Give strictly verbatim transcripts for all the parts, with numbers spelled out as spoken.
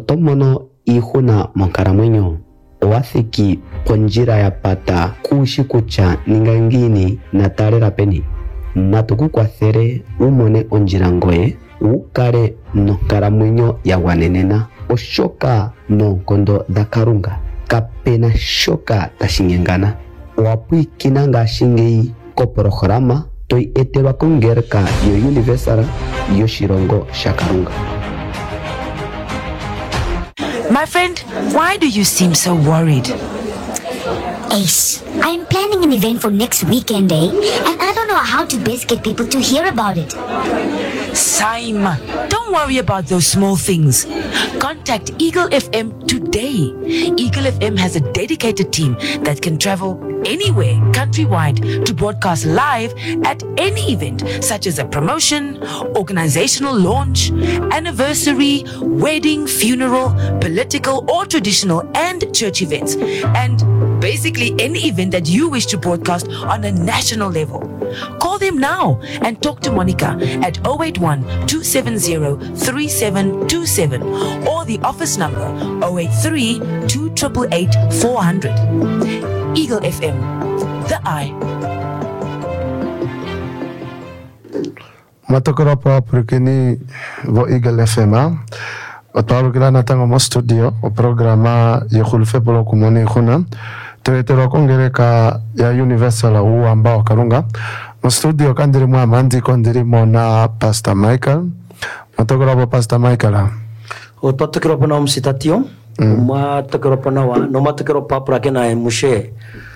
otomono ihuna monkalamwenyo owathiki ponjira ya pata kushi kucha ningangini natalera peni natukukwathele umone onjira ngoye ukale nonkalamwenyo ya gwanenena oshoka nonkondo dha Kalunga kapena shoka tashinyengana. Wapwikina ngashingeyi koprograma toi etelwa kongerka yo Universal yoshilongo sha Kalunga. My friend, why do you seem so worried? Ace, I'm planning an event for next weekend, eh? And I don't know how to best get people to hear about it. Saima, don't worry about those small things. Contact Eagle F M today. Eagle F M has a dedicated team that can travel anywhere countrywide to broadcast live at any event, such as a promotion, organizational launch, anniversary, wedding, funeral, political or traditional and church events, and basically any event that you wish to broadcast on a national level. Call them now and talk to Monica at zero eight one, two seven zero, three seven two seven or the office number zero eight three, two eight eight, four hundred. Eagle F M, the eye. Matokoro pa purkini vo Eagle F M. Otaro kila natango mo studio o programa yehulfe polo kumoni khuna. Tuetero kongereka ya Universal u ambao Kalunga. Mo studio kandiri mwa mandi kondiri mo na Pastor Michael. Matokoro pa Pastor Michael. O patokoro pa na umsitatio. Uma tokoro pa na wa no matokoro pa prake na emushe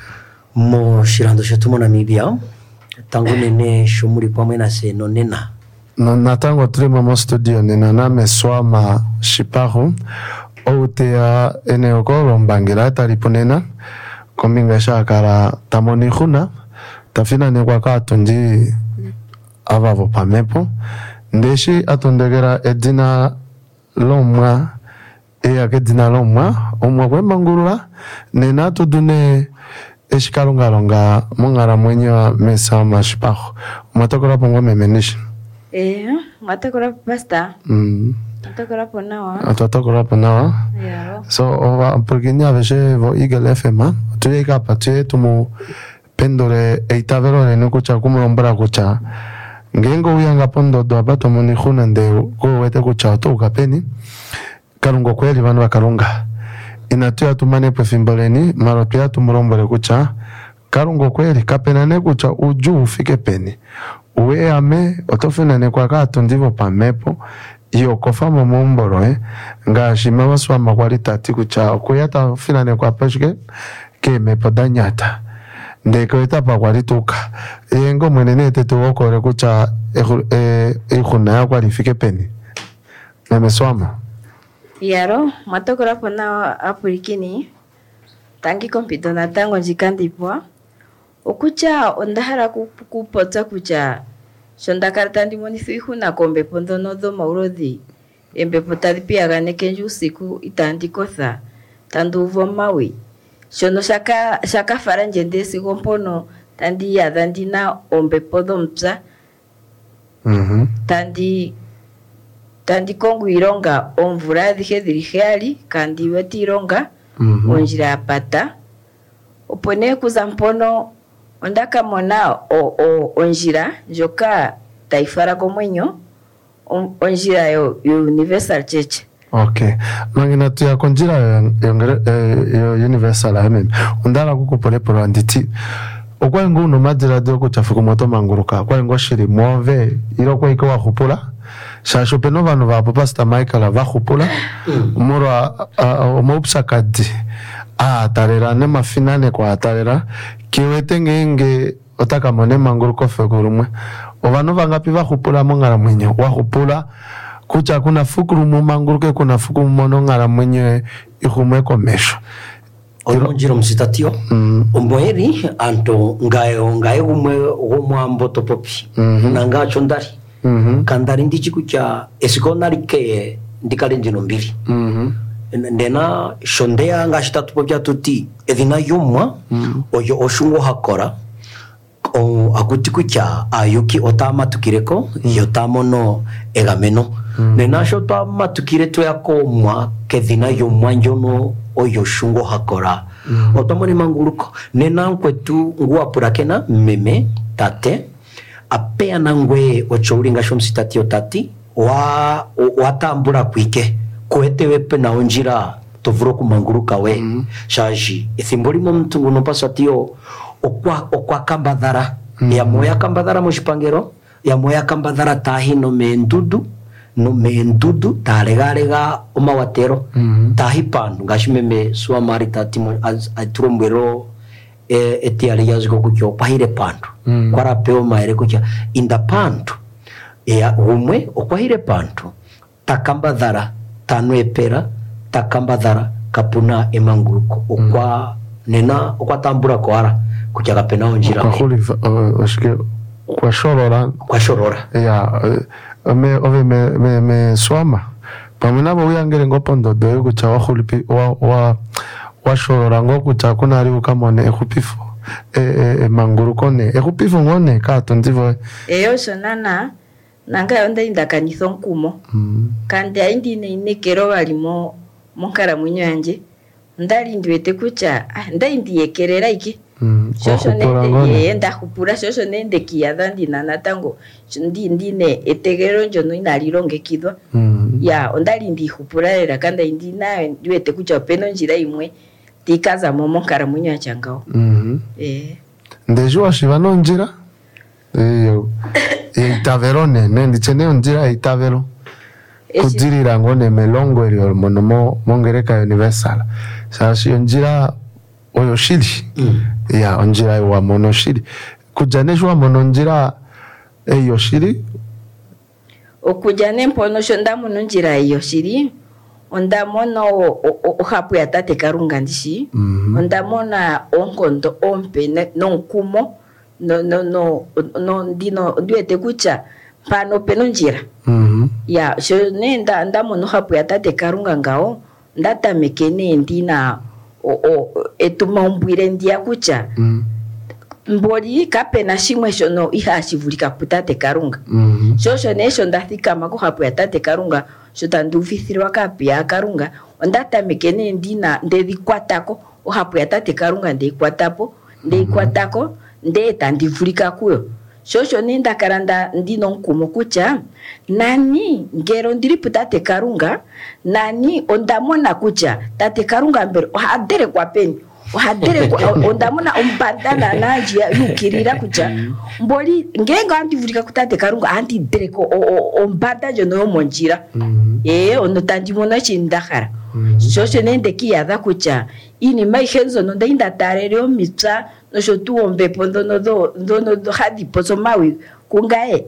mo shirando shetumo Namibia. Tangu nene shumuri pa mena se no nena. No natango trimo mo studio nena na meswama shipahu. O tea ene okolo mbangira taliponena. Kominga shakara tamoni khuna. Tafina ne kwa katundi avavo pamepo. Ndeshi atondegera edina lomwa e akedina lomwa omwa kwe mangurula nena tudune eshikalungalonga mungara mwenye mesa mashipaho matokora pongo memenishi eh matokora pasta mm matokora ponawa atotokora ponawa yeah. So ova porginya veje vo Eagle F M tuye kapa tuye tumu pendore eitavero ne nukucha kumulombra kucha ngengo uyanga pondo do abato moni khuna nde ko wete kucha to kapeni Kalunga kweli vanu wa Kalunga inatuya tumane pe fimboleni maro pia tumulombole kucha Kalunga kweli kapena ne kucha uju ufike peni uwe ame otofina ne kwa kato ndivo pamepo iyo kofama mumbolo eh nga shimama swama kwalitati kucha kuyata fina ne kwa peshke ke mepo danyata ndeko etapa kwalituka yengo mwenene tetu okore kucha e ikhuna ya kwalifike peni na meswama yaro matokora pona apurikini tangi kompito na tango njikandipwa okucha ondahara kupotsa kucha shondakarta ndimoni ihuna kombe pondono do maurodi embe potadi piagane kenju usiku itandikotha tanduvo mawi shono shaka shaka faranje ndesi gompono tandi ya dandina ombe podo mpsa mhm tandi tandi kongu ironga omvura dije dirigeli kandi weti ironga mm -hmm. onjira pata opone kuzampono ondaka mona o, o onjira joka taifara komwenyo on, onjira yo, yo Universal Church. Okay. Mangina tuya konjira yo, yo Universal amen. Undala kukupole polo anditi. Okwa ngu no madira de ko chafuko moto manguruka. Kwa ngo shiri move iro kwa iko wa kupula. Shasho penova no va Pastor Michael va kupula. Moro o mopsa kadi. Ah tarera ne mafinane kwa tarera. Kiwete ngenge otaka mone manguruko fegurumwe. Ovano vangapi va kupula mongara mwenye. Wa kupula kucha kuna fukuru mu manguruke kuna fukuru mono ngara mwenye ihumwe komesho. Oyo njiro msitatio mm. Omboeri anto ngayo ngayo umwe gomwa mboto popi mm -hmm. Nanga chondari mm -hmm. Kandari ndichi kucha esikonari ke ndikale njino mbili mm -hmm. Ndena shondea ngashitatu popya tuti edina yumwa mm -hmm. Oyo oshungo hakora o akuti kucha ayuki otama tukireko mm -hmm. Yotamono egameno mm. nena shotwa matukire to yakomwa kedhina yomwanjono oyo shungo hakora mm. otomoni manguruko nena kwetu ngua purakena meme tate apea nangwe ochoringa shomsitati otati wa watambura kwike koetewe pena onjira tovuro kumanguruka we mm. shaji ithimboli mo mtungu no pasatio okwa okwa kambadhara mm. ya moya kambadhara moshipangero ya moya kambadhara tahi no mendudu no mendudu taregarega omawatero mm. tahi pandu ngashimeme suwa marita timo aturombero e etiali yazgo kukyo pahire pandu mm. kwara peo maere kukya inda pandu ya umwe okwahire pandu takambadhara tanwepera takambadhara kapuna emanguruko okwa mm. nena okwa tambura kwara kukya kapena onjira kwa khuli oshike kwa shorora kwa shorora ya me ove me me, me swama pamina bo yangere ngopondo do kucha wa khuli wa wa wa shorora ngokucha kuna ari ukamone ekupifo e, e, e manguruko ne ekupifo ngone ka tondivo eyo sonana nanga onda indakanitho nkumo mm. kandi aindi ne inekero balimo monkara munyo yanje ndali ndwete kucha ndaindi yekerera iki mm. shosho nende yenda kupura shosho nende kiyadha ndina natango ndi ndine etegero njono inalilongekidwa mm. ya ondali ndi kupura era kanda indi na ndwete kucha peno njira imwe tikaza momo nkara munyo yachangao mm -hmm. eh ndejo shivano njira eyo itaverone nendi chene njira itavero kudirira ngone melongo eri monomo mongereka universal sashi njira oyo shili mm. ya onjira wa mono shili kujaneshwa mono njira eyo shili okujane mpono shonda mono njira eyo shili onda mono ohapu ya tate karunga ndishi mm -hmm. onda mona onkondo ompe nonkumo no no no no ndino ndwete kucha pano peno njira mhm mm ya sho nenda ndamo no hapu ya tate karunga ngao ndata mekene ndina o o etuma mbwire ndia kucha mm mbori kapena shimwe shono ihashivulika putate karunga mhm sho sho nesho ndathika mako hapu ya tate karunga sho tandufithirwa kapi ya karunga ndata mekene ndina ndedi kwatako o hapu ya tate karunga ndei kwatapo ndei kwatako ndeta ndivulika kuyo shosho nenda karanda ndino nkumo kucha nani ngero ndiri putate karunga nani ondamona kucha tate karunga mbere ohadere kwa peni ohadere kwa ondamona ombandana naji yukirira kucha mboli ngenga ndivulika kutate karunga anti dereko ombanda jono yomonjira eh ono tandimona chindakara shosho nende kiyadha kucha ini mai henzo no ndinda tarere omitsa no shotu ombepo ndono do ndono do hadi poso mawi kungae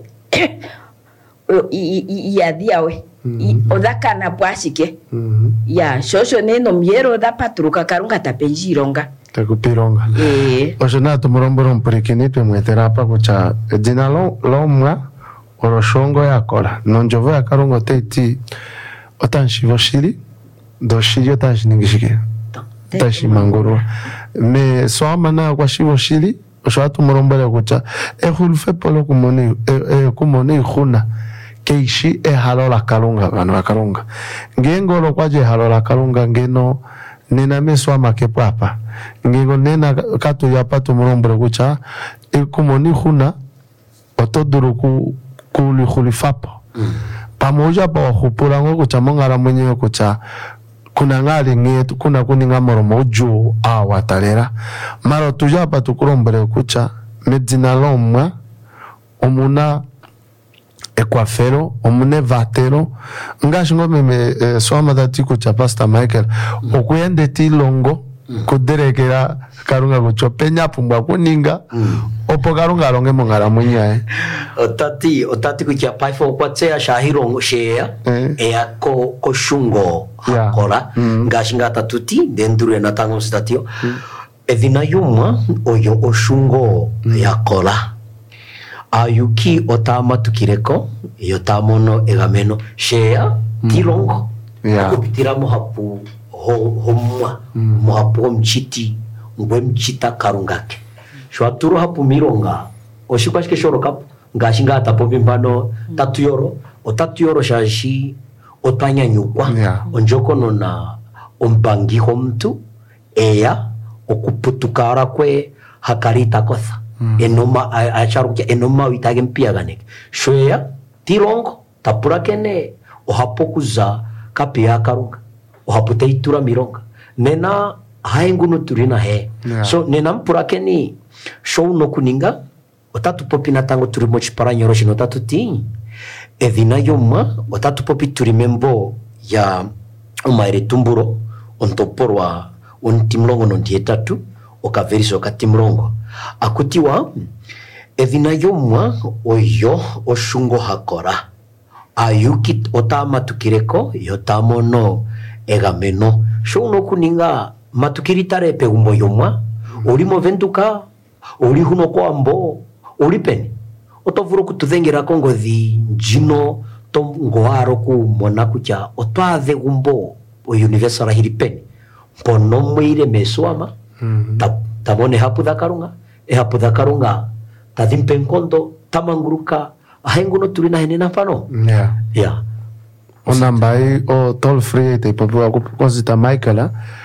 i ya diawe odakana bwashike ya shosho neno miero da patruka karunga tapenjironga takupironga eh oshona tumoromboro mpurikini pemwetera pa kucha dinalo lomwa oroshongo yakora nonjovo ya karungo teti otanshivo shiri do shiri otanshingishike tashi mangoro me soama na kwa shivo shiri oshatu morombere kucha e hulfe polo kumoni e kumoni khuna keishi e halola kalunga bana bakalunga ngengolo kwaje halola kalunga ngeno nena meswama ke papa ngengo nena katu ya patu morombere kucha e kumoni khuna otoduru ku kuli khulifapo mm. pamoja pa khupura ngo kucha mongara mwenyewe kucha kuna ngali ngetu kuna kuninga moromo uju awa talera maro tujapa tukurombere kucha medina lomwa omuna ekwafero omune vatero ngashingo meme e, swama dati kucha pasta Michael mm. okuyende ti longo mm. kuderekera karunga kucho penya pumbwa kuninga mm. opo karunga ronge mongara mwenyewe otati otati kucha paifo kwatsea shahiro shea eh. ea ko koshungo yeah. kola mm. ngashinga tatuti denduru na tango statio mm. evina yuma oyo oshungo mm. ya kola ayuki otama tukireko yotamono egameno shea mm. tilongo yeah. kupitira mohapu ho homwa mm. mohapu mchiti ngwe mchita karungake shwaturu hapu mironga oshikwashike shoro kapu ngashinga tapo bimbano tatu yoro otatu yoro shashi otanya nyukwa Yeah. onjoko nona ombangi homtu eya okuputukara kwe hakarita kotha mm. enoma acharukia enoma witage mpiaganek shoya tirongo tapura kene ohapokuza kapia karunga ohaputeitura mironga nena haenguno turina he yeah. so nena mpura keni show no kuninga otatu popi na tango turi mochi para nyoroshi no tatu ti edina yoma otatu popi turi membo ya umaire tumburo ontoporwa on timlongo non dietatu okaveriso ka timlongo akutiwa edina yoma oyo oshungo hakora ayuki otama tukireko yotamo no egameno show no kuninga matukiritare pe umbo yoma urimo ventuka uri huno kwambo uri peni otovuro kutuvengera kongo di jino tongoaro ku monaku cha otwave umbo o universal hiri peni pono mwire mesuama mm -hmm. tabone hapu da karunga e hapu da karunga tadimpe nkondo tamanguruka ahenguno turina henena pano yeah yeah onambai o toll free te popua kuposita Michael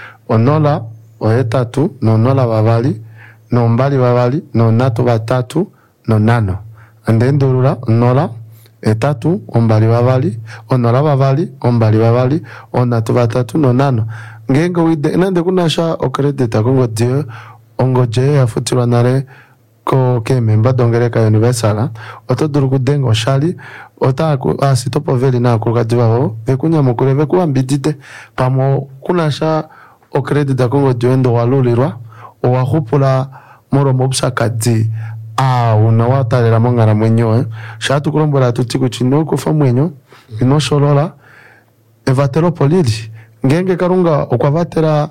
onola o etatu no nola babali no mbali babali no nato batatu no nano andendurura nola etatu ombali babali onola babali ombali babali onato batatu no nano ngengo wide nande kunasha okredita kongo dio ongo je afutirwa nare ko ke memba dongereka universala otoduru kudengo shali ota asitopo veli na kulkadiwao vekunya mukule vekuambidite pamo kunasha okredita kongo dio walulirwa owahupula moro mobsa kadi a una watalera mongara mwenyo eh shatu kulombola tuti kuchino kufa mwenyo ino sholola evatero polili ngenge karunga okwavatera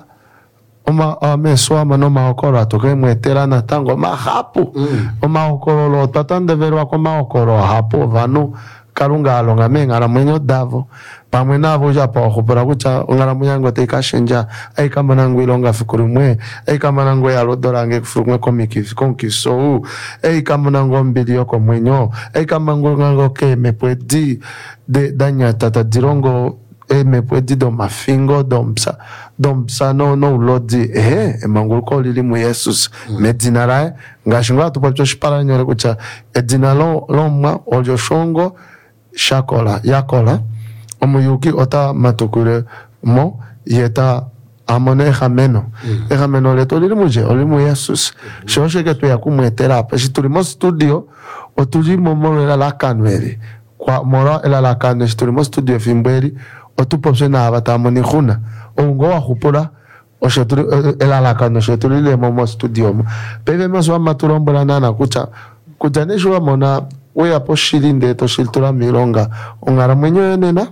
oma ameswa manoma okoro atoke mwetera na tango mahapu mm. oma okoro lo tatande verwa koma okoro hapo vanu karunga alonga mengara mwenyo davo pamwe navo japa okupora kucha ngara munyango te kashenja ai kama nangu ilonga fikurumwe ai kama nangu ya lodorange kufurumwe komiki konkiso ai kama nangu mbilio ko mwenyo ai kama nangu ke mepwedi de danya tata dirongo e mepwedi do mafingo domsa domsa no no lodi eh emanguluko lili mu Jesus mm. medinarae ngashingwa tupacho shipara nyore kucha edinalo lomwa oljo shongo shakola yakola omuyuki ota matukure mo yeta amone jameno mm. e jameno le tolili muje olimu Jesus mm. shoshe ke tu yakumwetera pa situlimo studio otulimo mo la kanweri kwa mora ela la kanwe situlimo studio fimberi otupopse na abatamoni khuna ongo wa khupula o sheturi ela la kanwe sheturi le mo studio pebe maswa matulombola nana kucha kujanisho mona we apo shilinde to shiltura milonga ongara mwenyo yenena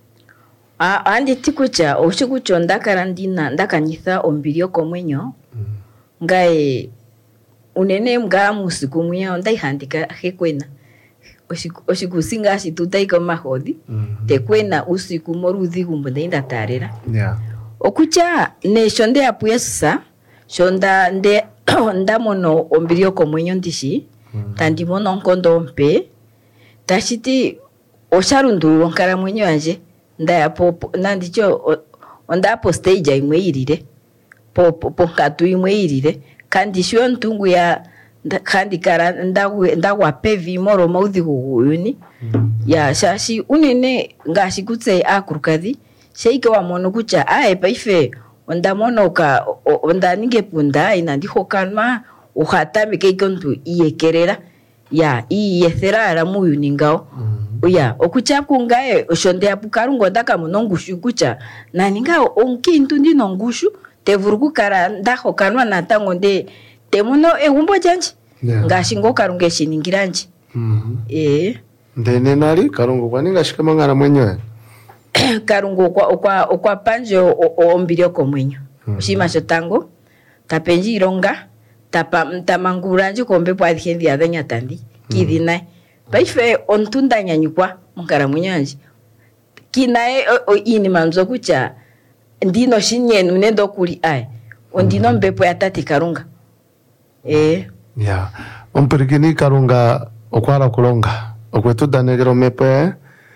a andi tikucha oshikucho ndakarandina ndakanyitha ombilio komwenyo mm. ngai unene mga musiku mwiya ndaihandika hekwena oshikusinga shitutaika mahodi mm -hmm. tekwena usiku moruthi gumbo ndainda tarera yeah okucha ne shonde apuya susa shonda nde ndamono ombilio komwenyo ndishi mm. tandimono nkondo mpe tashiti osharunduro nkara mwenyo anje ndaya po nandicho onda po stage imwe irire po po katu imwe irire kandi shyo ntungu ya kandi kara ndagwe ndagwa pevi moro maudhi huyuni mm. ya shashi unene ngashi kutse akurukadi sheike wa mono kucha ae paife onda mono ka onda ninge punda ina ndiho kalma uhatami keikontu iyekerera ya iyethera ara muyuni ngao mm. Uya okucha kungae oshonde apukarungo ndaka munongushu kucha naninga onkintu ndi nongushu tevuruku kara ndaho kanwa natango nde temuno egumbo janje yeah. Ngashingo karunge shiningiranje mhm mm eh ndene nali karungo kwaninga shikama ngara mwenyo karungo kwa kwa kwa panje ombilio komwenyo mm -hmm. Shima shotango tapenji ironga tapa mtamanguranje kombe kwa dhendi adanya tandi kidina mm. Paife ontunda nyanyukwa mukara munyanje kinae ini manzo kucha ndino shinyenu nendo kuli ai ondino mbepo ya tati karunga eh yeah ompirikini karunga okwara kulonga okwetu danegero mepe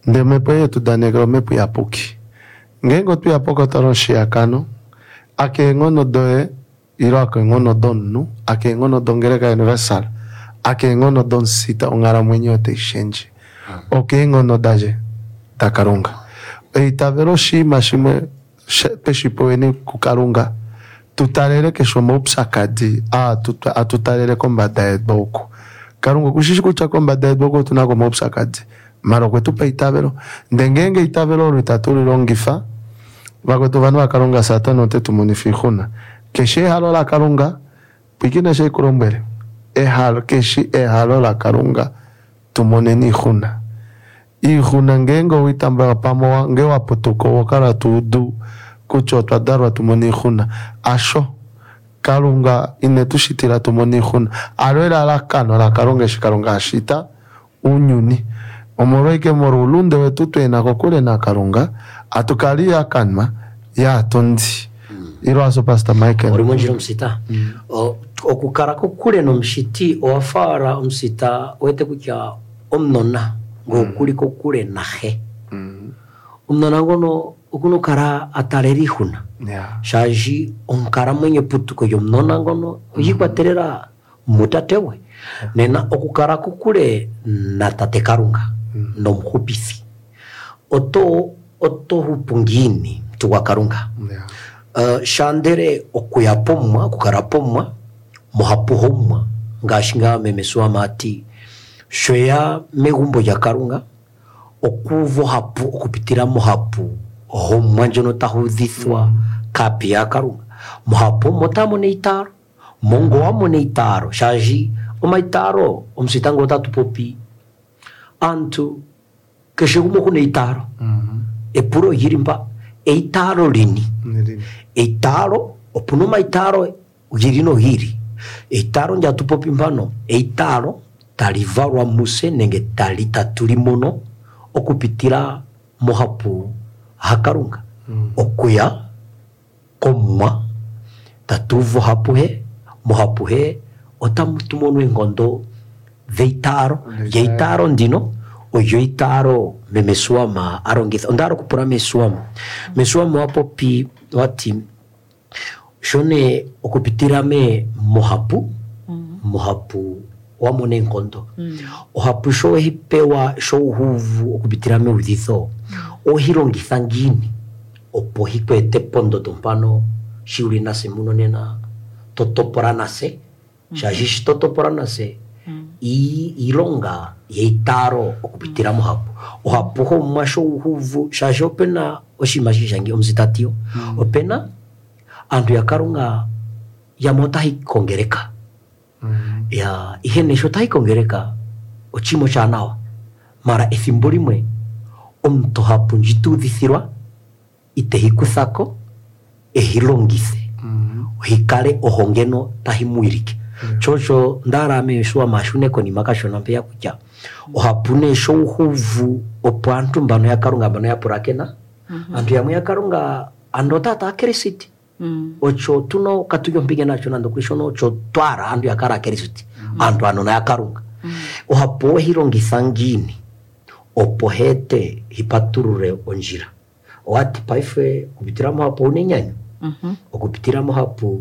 nde mepo yetu da negro mepo ya poki ngengo tu ya poko taro shiakano ake ngono doe iro ake ngono don nu ake ngono don gereka universal ake ngono don sita ongara mwenye te shenji oke ngono daje takarunga eitavero shi mashime peshipoeni kukarunga tutarere ke shomo psakadi a tuta atutarere komba daet boko karunga kushishi kucha komba daet boko tunako mopsakadi maro kwetu pe itavero ndengenge itavero rutaturi rongifa bakwetu vanu bakarunga satano te tumunifihuna keshe halo la karunga pikina she kurombere e halo keshi e halo la karunga tumoneni huna i huna ngengo witamba pamoa ngewa potoko wakara tudu kucho twadarwa tumoni huna asho karunga inetushitira tumoni huna arwela la kano la karunga shikarunga ashita unyuni omoroike morulunde wetu twena kokule na karunga atukalia kanma ya tondi iro aso Pastor Michael ori monjiro msita mm. o okukara kokule no mshiti oafara msita wete kucha omnona ngo kuli kokule nahe mm. omnona ngono ukuno kara atareri huna yeah. shaji onkara mwenye putuko yomnona ngono mm. yikwaterera mutatewe yeah. nena okukara kokule na tatekarunga mm. no mhupisi oto oto hupungini tuwa karunga yeah. Uh, shandere okuyapomwa kukarapomwa mohapuhomwa ngashinga memeswa mati shoya megumbo ya karunga okuvo hapu okupitira mohapu homwa njono tahudhithwa mm. kapi ya karunga mohapu motamo neitaro mongo wamo neitaro shaji omaitaro omsitango tatu popi antu keshegumo kuneitaro mm -hmm. epuro yirimba eitaro lini Nidini. eitaro opunoma eitaro yirino hiri eitaro njatu popi mbano eitaro talivarwa muse nenge talita tulimono okupitira mohapu hakarunga mm. okuya komwa tatuvo hapuhe mohapuhe otamutumono engondo veitaro yeitaro ndino oyo itaro memesuama arongitha ondaro kupura mesuama mesuama wapo pi wati shone okupitira me mohapu mm. mohapu wamone nkondo mm. ohapu sho hipewa sho huvu okupitira me uditho mm. ohirongitha ngini opo hikwete pondo tompano shiuri nase muno nena totopora nase mm. shajishi totopora nase mm. i ilonga yeitaro okupitira mohapu ohapu ho masho huvu shajo pena oshimashi shangi omzitatio mm. opena andu yakarunga ya motahi kongereka mm. ya ihene shotahi kongereka ochimo chanawa mara efimbulimwe omto hapu njitu dhithirwa itehikuthako ehilongise mm. ohikale ohongeno tahimuirike yeah. chocho ndara meshua mashuneko ni makashona mpeya kucha ohapune sho huvu opo antu mbano yakarunga mbano yapurakena mm -hmm. antu yamu yakarunga andotata akeresiti mm. ocho tuno katuyo mpige nacho nando kwishono ocho twara andu yakara akeresiti mm -hmm. antu anona yakarunga mm. ohapo hirongitha ngini opo hete hipaturure onjira wati paife kupitiramo hapo unenyanyo mm -hmm. okupitiramo hapo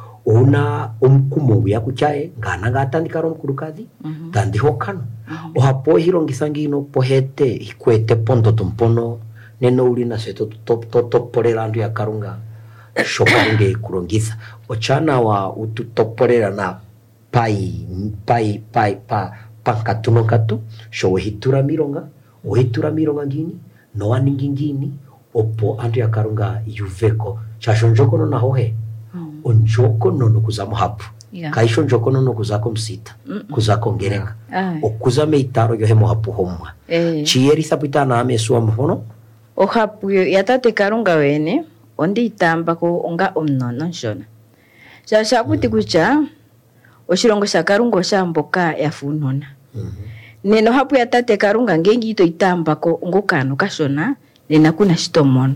una omkumo ya kuchae ngana ngatandika romkurukadi mm -hmm. tandi hokano mm -hmm. ohapo hirongitha ngino pohete hikwete pondo tompono neno ulina seto top top top porela andu yakarunga shokarunge kurongitha ochana wa ututoporera na pai pai pai pa pankatuno katu sho hitura mironga ohitura mironga ngini no waningi ngini opo andu yakarunga yuveko chashonjoko no nahohe mm. onjoko no no kuzamo hapu yeah. kaisho njoko no no kuzako msita mm -mm. kuzako ngereka yeah. okuza meitaro yohemo hapu homwa eh. chieri sapita na amesua mhono o hapu yatate karunga wene ondi itamba ko onga omnono nshona shasha kuti mm. kucha oshirongo shakarungo shamboka yafunona mm -hmm. neno hapu yatate karunga ngengi ito itamba ko ngokano kashona nena kuna shitomono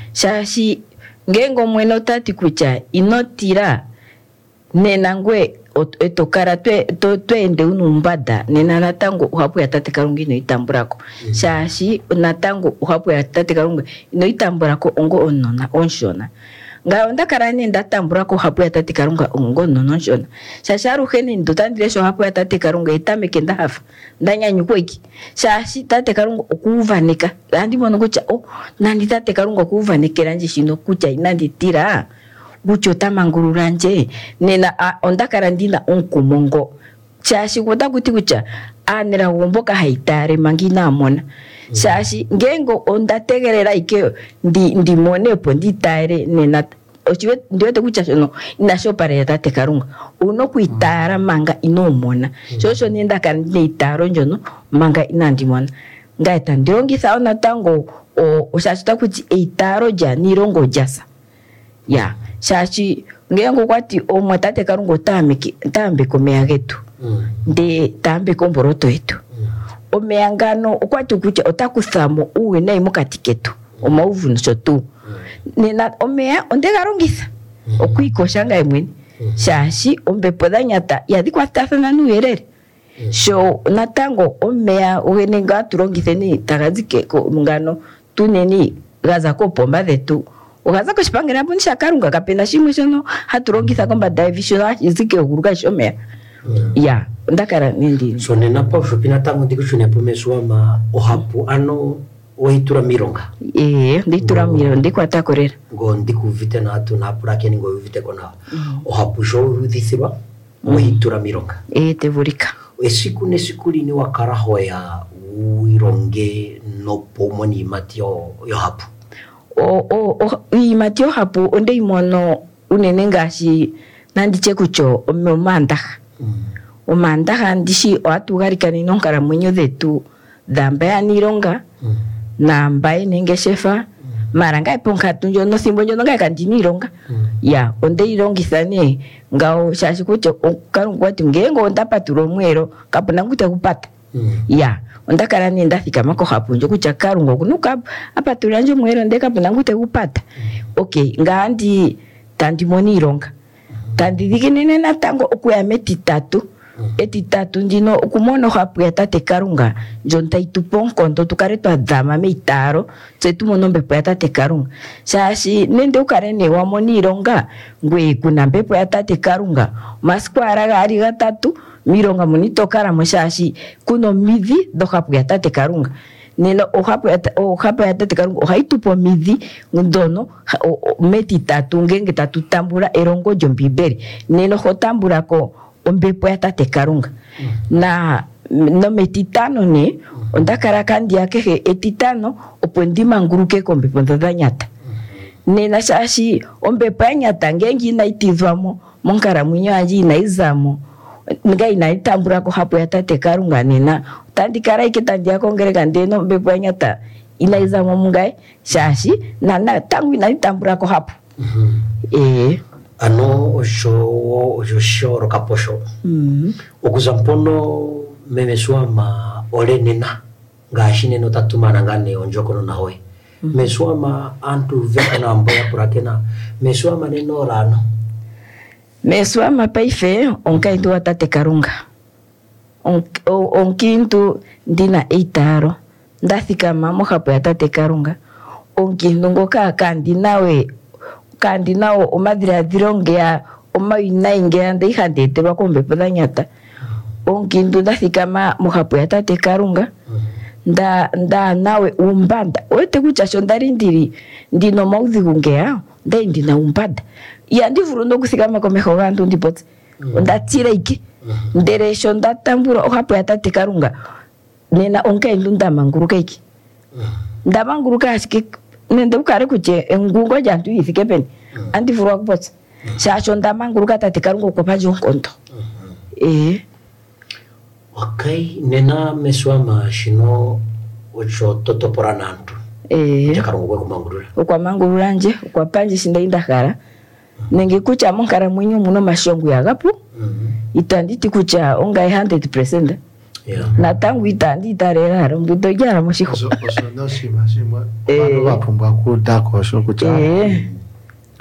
shashi ngengo mweno tati kucha inotira nena ngwe etokara twende unumbada nena natango uhapu ya tate Kalunga ino itamburako mm. shashi natango uhapu ya tate Kalunga ino itamburako ongo onona onshona nga onda karani ndatamburako uhapu ya tate Kalunga ongo onona onshona shashi aruhene ndotandile uhapu ya tate Kalunga itameke ndahafa ndanyanyukwa iki shashi tate Kalunga okuvanika andi mono kucha oh nandi tate Kalunga okuvanikira nje shino kucha inanditira bucho tamangururanje nena ondakara ndina onkumongo shashi kuda kuti kucha anera womboka haitare mangina amona shashi ngengo ondategerera ike ndi ndimonepo nditare nena ochiwe ndiwete kucha shono inasho para tate Kalunga uno kuitara manga inomona shosho nenda kan nditaro njono manga inandimona ngaita ndongisa ona tango o oshashi takuti eitaro ja nirongo jasa ya shashi ngengo kwati omwe tate Kalunga tamiki tambe komeya getu mm. ndi tambe komboroto yetu mm. omeya ngano kwati kucha otakuthamo uwe nayi mukati ketu mm. omauvuno shotu mm. nena omeya ondegarongisa mm. okuikosha ngai mwene mm. shashi ombepo danyata yadhikwatathana nuuyerere mm. sho natango omeya ogene ngatulongithe ni tagazike ngano tuneni gaza kopomba dhetu ukaza kushipangela poni shakalunga kapena shimwe shono hatulongitha kombanda yevi shono izike okuruka shomeya mm. ya ndakara nindi so nena pa shopina tango ndikushune pomeswama ohapu ano ohitura mironga eh nditura mironga ndikwata korera ngo ndikuvite na atu na apurake ngo uvite kona mm. ohapu sho rudithirwa mm. ohitura mironga eh tevurika esiku nesikuli ni wakaraho ya uironge no pomoni matio yo hapu o o o imatio hapo onde imono unene ngashi nandiche kucho omanda mm. omanda ndishi watugarika ni nonkara mwenyo dhetu damba ya nironga mm. na mbaye nenge shefa mm. maranga iponka tunjo no simbo njo nonga kandini nironga mm. ya onde irongithane ngao shashi kucho Kalunga wati ngengo ndapaturo mwero kapona ngute kupata mm. ya ondakara nenda thika mako hapo njo kucha Kalunga kunuka apa tulanje mwero ndeka pona ngute kupata mm. okay ngandi tandi monironga mm. tandi dikinene na tango okuya meti tatu mm. eti tatu ndino okumono hapo ya tate Kalunga njo ntaitupon konto tukare twa dama meitaro tsetu mono mbepo ya tate Kalunga shashi nende ukare ne wa monironga ngwe kuna mbepo ya tate Kalunga maskwara gari gatatu mironga monito kara moshashi kuno midhi do hapo ya tate Kalunga neno o hapo ya o hapo ya tate Kalunga o haitupo midhi ndono meti tatu ngenge tatu tambura erongo jombiberi neno hotambura ko ombepo ya tate Kalunga mm. na no metitano ne mm. ondakara kandi yake etitano opondi manguruke ko mbepo ndanyata mm. nena shashi ombepo ya nyata ngengi naitizwamo monkara mwinyo aji naizamo ngai naitambura ko hapo ya tate Kalunga nena tandikara ikitandia kongereka ndeno mbepo ya nyata inaizamo mungai shashi na na tangu naitambura ko hapo mm -hmm. eh ano osho osho shoro kaposho mm okuzampono memeswama olenena ngashine no tatumana ngane onjoko no nahoe mm. meswama antu vekana amboya purakena meswama neno rano meswama paife onkaindu wa tate Kalunga on onkintu ndina eitaro ndathika mamo hapo ya tate Kalunga onkindu ngoka kandi nawe kandi nawo omadira dirongea omayinaingea ndihande bako mbepo danyata onkindu ndathikama muhapo ya tate Kalunga nda nda nawe umbanda ote kucha shondari ndiri ndino maudhigungea ndai ndina umbanda ya ndivuru ndo kuthikama komeho gantu ndipotse ndatira iki ndere shonda tambura ohapo ya tate Kalunga nena onkaindu ndamanguruka iki ndamanguruka asike nende ukare kuche ngungo jantu yithike peni mm. andi furwa kupotsa mm. shacho ndamanguruka tate Kalunga ko pajo konto mm -hmm. eh okay nena meswama shino ocho toto poranantu eh Kalunga ko mangurura kwa mangurura nje kwa panje sindainda kara mm. nenge kucha monkara mwinyo muno mashongu yagapu mm -hmm. itanditi kucha onga one hundred percent yeah. na tangu itandi itarera mbudo jara moshiko so so no shima shima bano bapumba ku dako sho kucha eh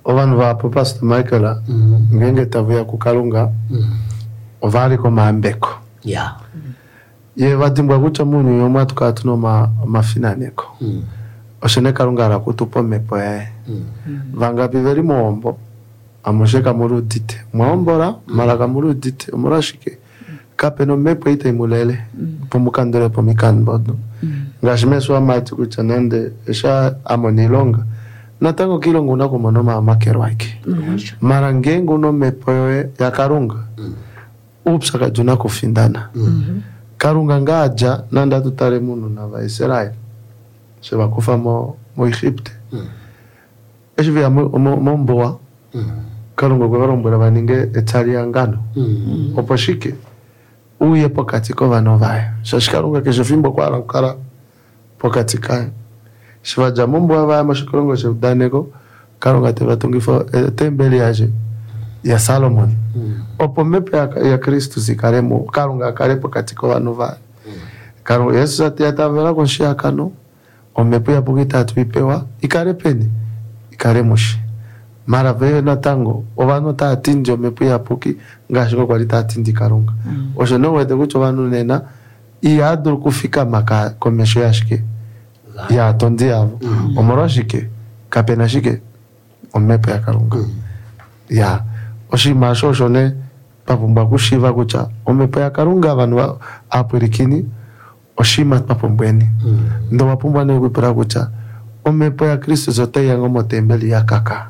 ovanu va Pastor Michael ngenge tavuya kukalunga ovali ko mambeko yeah ye vadimbwa kucha munhu yomwe tukatuno ma mafinaneko mm. oshene kalunga la kutupo mepo yae mm. vanga biveri muombo amusheka muludite muombora malaka muludite umurashike kapeno mepo ite imulele mm. pomukandole pomikanbodo mm. ngashimeswa mati kucha nende esha amonilonga natango kilongo nako monoma makerwake mm. mara ngengo no mepo ya karunga mm. upsaka juna kufindana mm. karunga ngaja nanda tutare munu na Vaisrael sheba kufa mo mo Egypte mm. eshivya mo mo mboa mm. karunga kwa rombora baninge etalia ngano mm. oposhike uye pokati ko vanovaya shashkarunga kesho fimbo kwa kara pokati kai shiva jamombo ava mashikarunga shedanego karunga te batungifo tembele yaje ya Salomon mm. opo mepe ya, ya Kristu zikaremo karunga karepo katika vanova mm. karunga Yesu ati atavela konshia kano omepe ya bugita atuipewa ikarepeni ikaremushi mara veo na tango ovano ta atinji omepe ya puki ngashiko kwa lita atindi karunga mm. osho no wede kucho vanu nena iadru kufika maka komesho yashike ya atondi avo mm. omoroshike kapenashike omepe ya karunga mm. ya oshi masho shone papumba kushiva kucha omepe ya karunga vanhu apurikini oshima papumbweni mm. ndo wapumba ne kupira kucha omepe ya Kristo zote yango motembeli ya kaka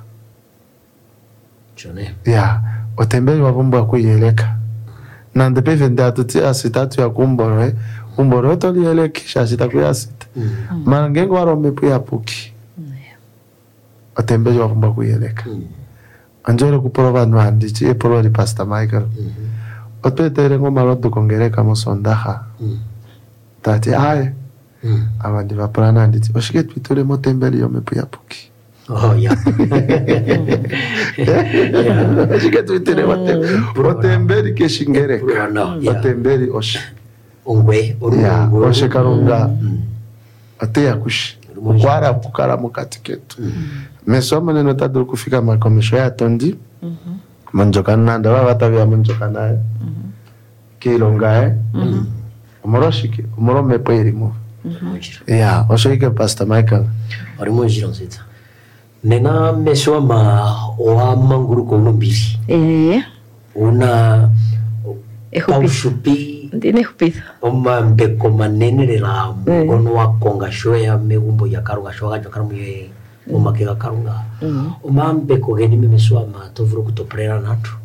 chone ya otembeli wapumba kuyeleka na ndepe vende atuti asitatu ya kumboro eh umboro to liyelekisha asita kuyasita mm. mara ngengo waro omepe ya puki mm. otembeli wapumba kuyeleka mm. anjore kuprova nwandi chi pro di Pastor Michael mm -hmm. opetere ngoma rodo kongereka musondaha mm. tati aye mm. abandi vaprana nditi oshike twitore motembeli yomepu ya puki oh yeah oshike twitore motembeli keshingereka motembeli oshi ongwe orungu oshe karunga ate yakushi kwara kukara mukatiketu mesoma neno taduru kufika makomesho ya tondi mhm manjokana nda batavya manjokana mhm kilongae mhm omoroshike omorome poirimo mhm ya oshoike Pastor Michael arimo jironzeta nena mesoma wa manguru ko nombiri eh una ehupi ndine hupitha oma mbeko manenere la ngono wa konga shoya megumbo ya karunga shoga jokarumu ye umakega karunga omambe ko geni memeswa ma tovuru kutoprera natu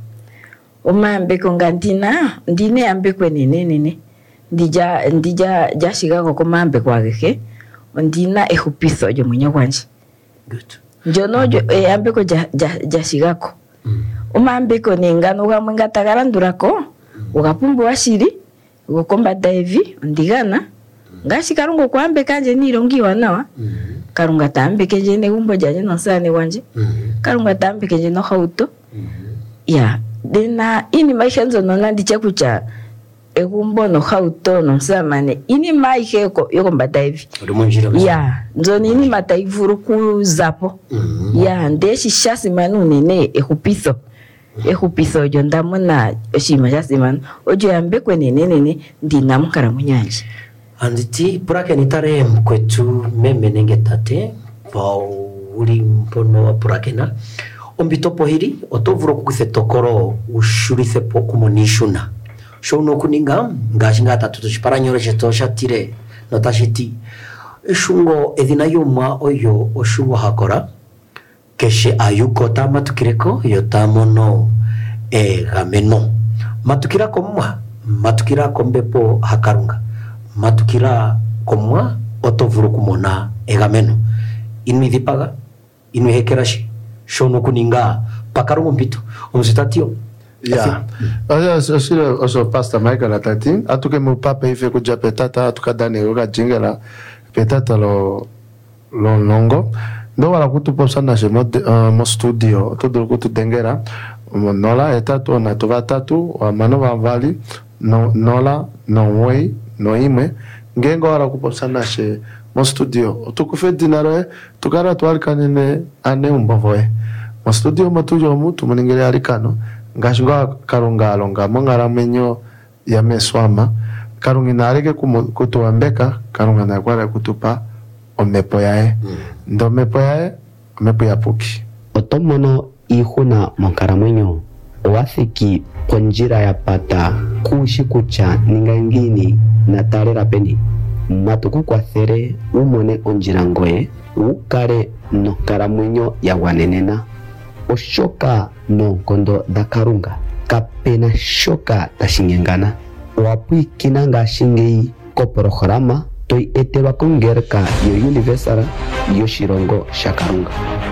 omambe ko ngandina ndine ambe ko nene nene ndija ndija jashiga ko komambe kwa geke ndina ehupitho jo munya kwanje good njono jo e ambe ko jashiga ko omambe ko ningano ga mwenga tagarandura ko ugapumbu washiri ugokomba Davi ndigana ngashi karungo kwambe kanje nirongiwa nawa karunga tambe keje ne umbo jaje no sane wanje karunga tambe keje no hauto ya dena ini maishanzo no nandi chakucha egumbo no hauto no samane ini maike ko yokomba Davi ya nzoni ini mataivuru ku zapo ya ndeshi shasi manu nene ekupitho ehupiso jo ndamuna shima jasimana ojo yambe kwenene nene ndinamukara munyanje anditi purake nitare mkwetu meme nenge tate pa uri mpono wa purake na ombitopo hiri otovuro kukuthe tokoro ushurithe po kumonishuna shono kuninga ngashinga tatu chiparanyoro chetosha tire notashiti shungo edina yoma oyo oshungo hakora keshe ayuko tama tukireko yotamono e gameno matukira komwa matukira kombepo hakarunga matukira komwa otovuru kumona e gameno inu idipaga inu hekerashi shono kuninga pakarungu mpito omsitatio ya oya osile oso Pastor Michael atati atuke mu papa ife kuja petata atukadane yoga jingela petata lo lo longo ndo wala kutuposa na je mod uh, mo studio todo kutu dengera nola etatu na tova tatu wa manova vali no nola no way no ime ngengo wala kuposa na je mo studio tukufe dinaro tukara twalkanene ane umbovoe mo studio matujo mutu muningere alikano ngashingwa karunga alonga mongara menyo ya meswama karungi nareke kutuambeka karunga nakwara kutupa omepo yae mm. ndo mepo yae omepo ya puki otomono ihuna monkaramwenyo owathiki ponjira ya pata kushi kucha ningangini na tarera peni matuku kwathere umone onjira ngoe ukare no karamwenyo ya wanenena oshoka no kondo da karunga kapena shoka tashingengana wapuikina ngashingei ko programa toi etelwa kongerka yo universal yo shirongo shakarunga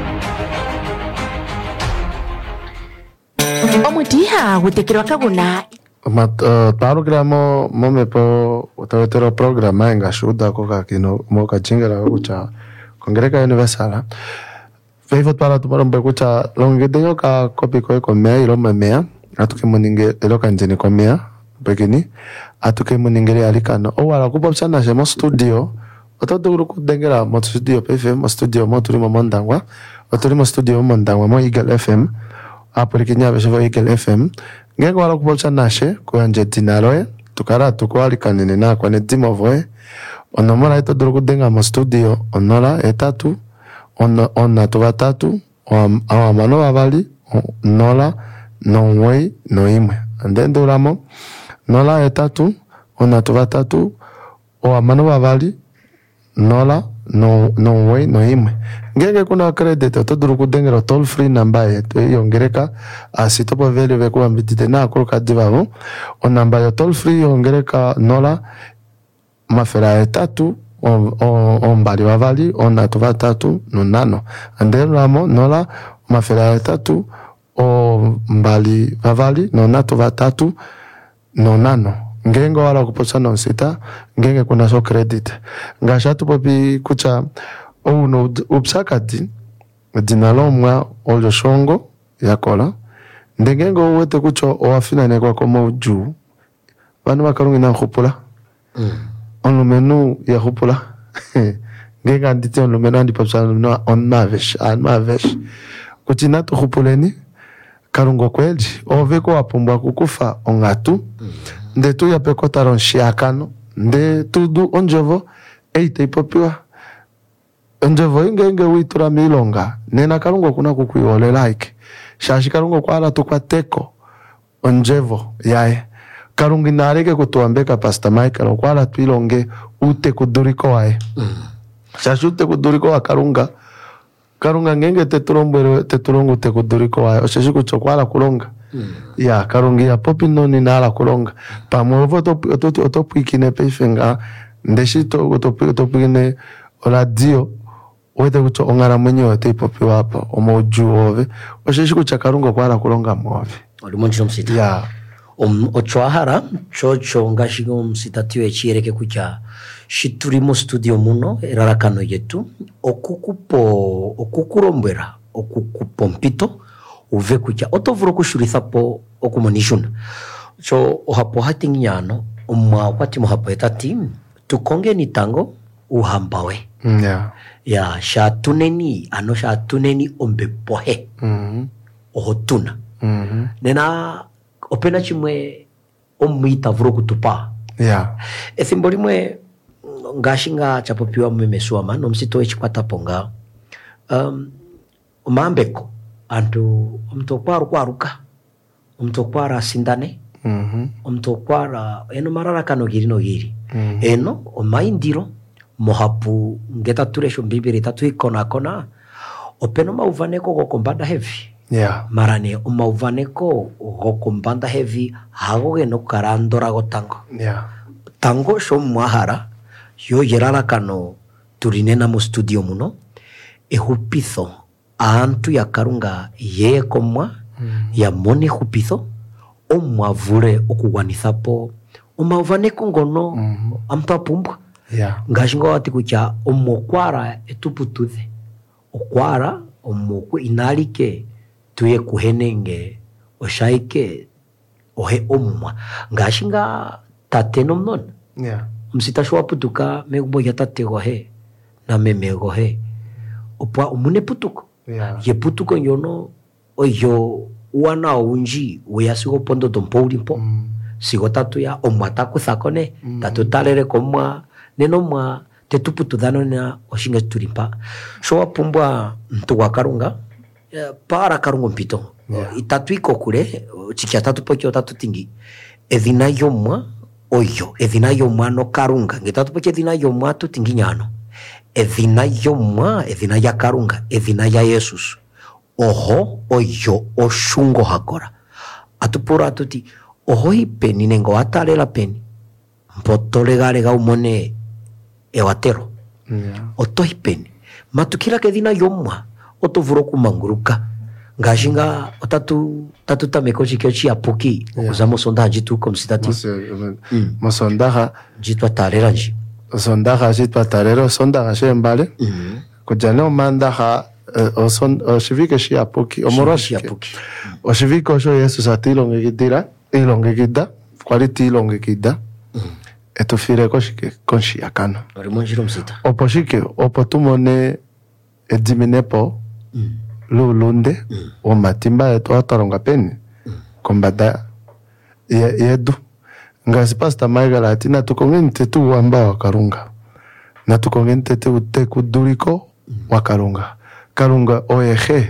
omutiha gutekerwa kaguna mat uh, programo momepo utawetero programa engashuda koka kino moka chingera kucha kongereka universal favorite para tu marombe kucha longedenyo ka kopi ko komea ilo memea atuke muninge elo kanjeni komea begini atuke muningere alikano o wala kupopsa na mo studio otoduru kudengera mo studio P F M mo studio mo turi mo mondangwa oturi mo studio mo mondangwa mo Eagle F M apo likinya besho Eagle F M ngeko wala kupopsa nashe ko anje dinaroe tukara tuko alikanene na kwa ne dimovoe onomora etoduru kudenga mo studio onora etatu on on tuba tatu awa mano babali nola no way no imwe and then duramo nola etatu ona tuba tatu o amano babali nola no no way no imwe ngeke kuna credit otoduru kudengera toll free number yetu yongereka asitopo vele beku ambitite na kuruka dibabo o number ya toll free yongereka nola mafera etatu on on mbali babali ona tuba tatu no nano and then ramo nola mafera etatu o mbali babali no na tuba tatu no nano ngengo wala kuposa no sita ngenge kuna so credit ngashatu popi kucha uno upsakati dinalomwa olyo shongo yakola ndengengo wete kucho oafina ne kwa komo juu banu bakarungi na khupula mm. on menu ya khupula ngenga ndite on menu andi popsa no on mavesh an mavesh kutina to khupuleni karungo kweli oveko apumbwa kukufa ongatu mm. nde tu ya pekota ronshiakano nde tudu onjovo eite ipopiwa onjovo ingenge witura milonga nena karungo kuna kukuiole like shashi karungo kwala tukwateko onjevo yae karungi nareke kutuambeka pasta Michael kwala tuilonge ute kuduriko wae mm. shashi ute kuduriko wa karunga karunga ngenge teturombwere teturongo te kuduriko wae oshashi kuchokwala kulonga Mm. ya karungi ya popi noni nala kulonga pamovo to to to pikine pefenga ndeshito utopi utopine radio wete kucho ongara mwenyo te popi wapa omoju ove osheshi kucha karunga kwala kulonga move olimonjiro msita ya om ochoahara chocho ngashigo msita tiwe chireke kucha shituri mo studio muno erarakano yetu okukupo okukurombera okukupompito uve kucha otovuro kushuritha po okumonishuna so ohapo hatingyano umwa kwati mohapo etati tukonge ni tango uhambawe mm, yeah ya shatuneni ano shatuneni ombepohe mhm ohotuna mhm nena opena chimwe omwita vuro kutupa yeah ethimbo limwe ngashinga chapopiwa mmemeswama nomsito echikwata ponga um umambeko antu omtokwara kwaruka omtokwara sindane mhm omtokwara eno marara kano giri no giri mm. eno omaindiro mohapu ngeta turesho mbibiri tatu ikona kona openo mauvaneko gokombanda heavy yeah marane omauvaneko gokombanda heavy hago geno karandora gotango yeah tango sho mwahara yo yerara kano turinena mu studio muno ehupitho antu ya karunga ye komwa mm. ya mone hupitho omwavure okuwanithapo omauvaneko ngono mm. ampapumbwa yeah ngashingo wati kucha omokwara etupututhe okwara omokwe inalike tuye kuhenenge oshaike ohe omwa ngashinga tateno mnona yeah msitasho waputuka megbo ya tate gohe na meme gohe opwa omune putuko yeah ye putuko yono oyo wana unji uyasigo pondo tompouri mpo mm. sigo tatu ya omwata kuthakone mm. tatu talere komwa neno mwa tetuputu dhano na oshinga tulimpa so wapumbwa mtu wa karunga para karungo mpito yeah. itatu iko kule chikia tatu pokyo tatu tingi edhina yomwa oyo edhina yomwa no karunga ngetatu pokyo edhina yomwa tu tingi nyano edhina yomwa edhina ya karunga edhina ya Yesus oho oyo oshungo hakora atupura atuti oho ipeni nengo atalela peni mpotole gare ga umone ewatero yeah. oto ipeni matukira ke edhina yomwa otovuro kumanguruka ngashinga otatu tatu tameko chikyo chi apuki yeah. okuzamo sonda jitu komsitati mosondaha jitu atarera nji sondaha jitu atarera sondaha shembale mm -hmm. kujano mandaha uh, oson oshivike shi apuki omoroshike oshivike osho Yesus atilo ngidira ilongekida quality ilongekida mm. etofire koshike konshi akana orimonjiro msita oposhike opotumone ediminepo mm. lulunde mm. o matimba eto ataronga peni mm. kombada yedu ngasi pasta maiga latina tukongente tu wamba wakarunga na tukongente te uteku duriko mm. wakarunga karunga oeje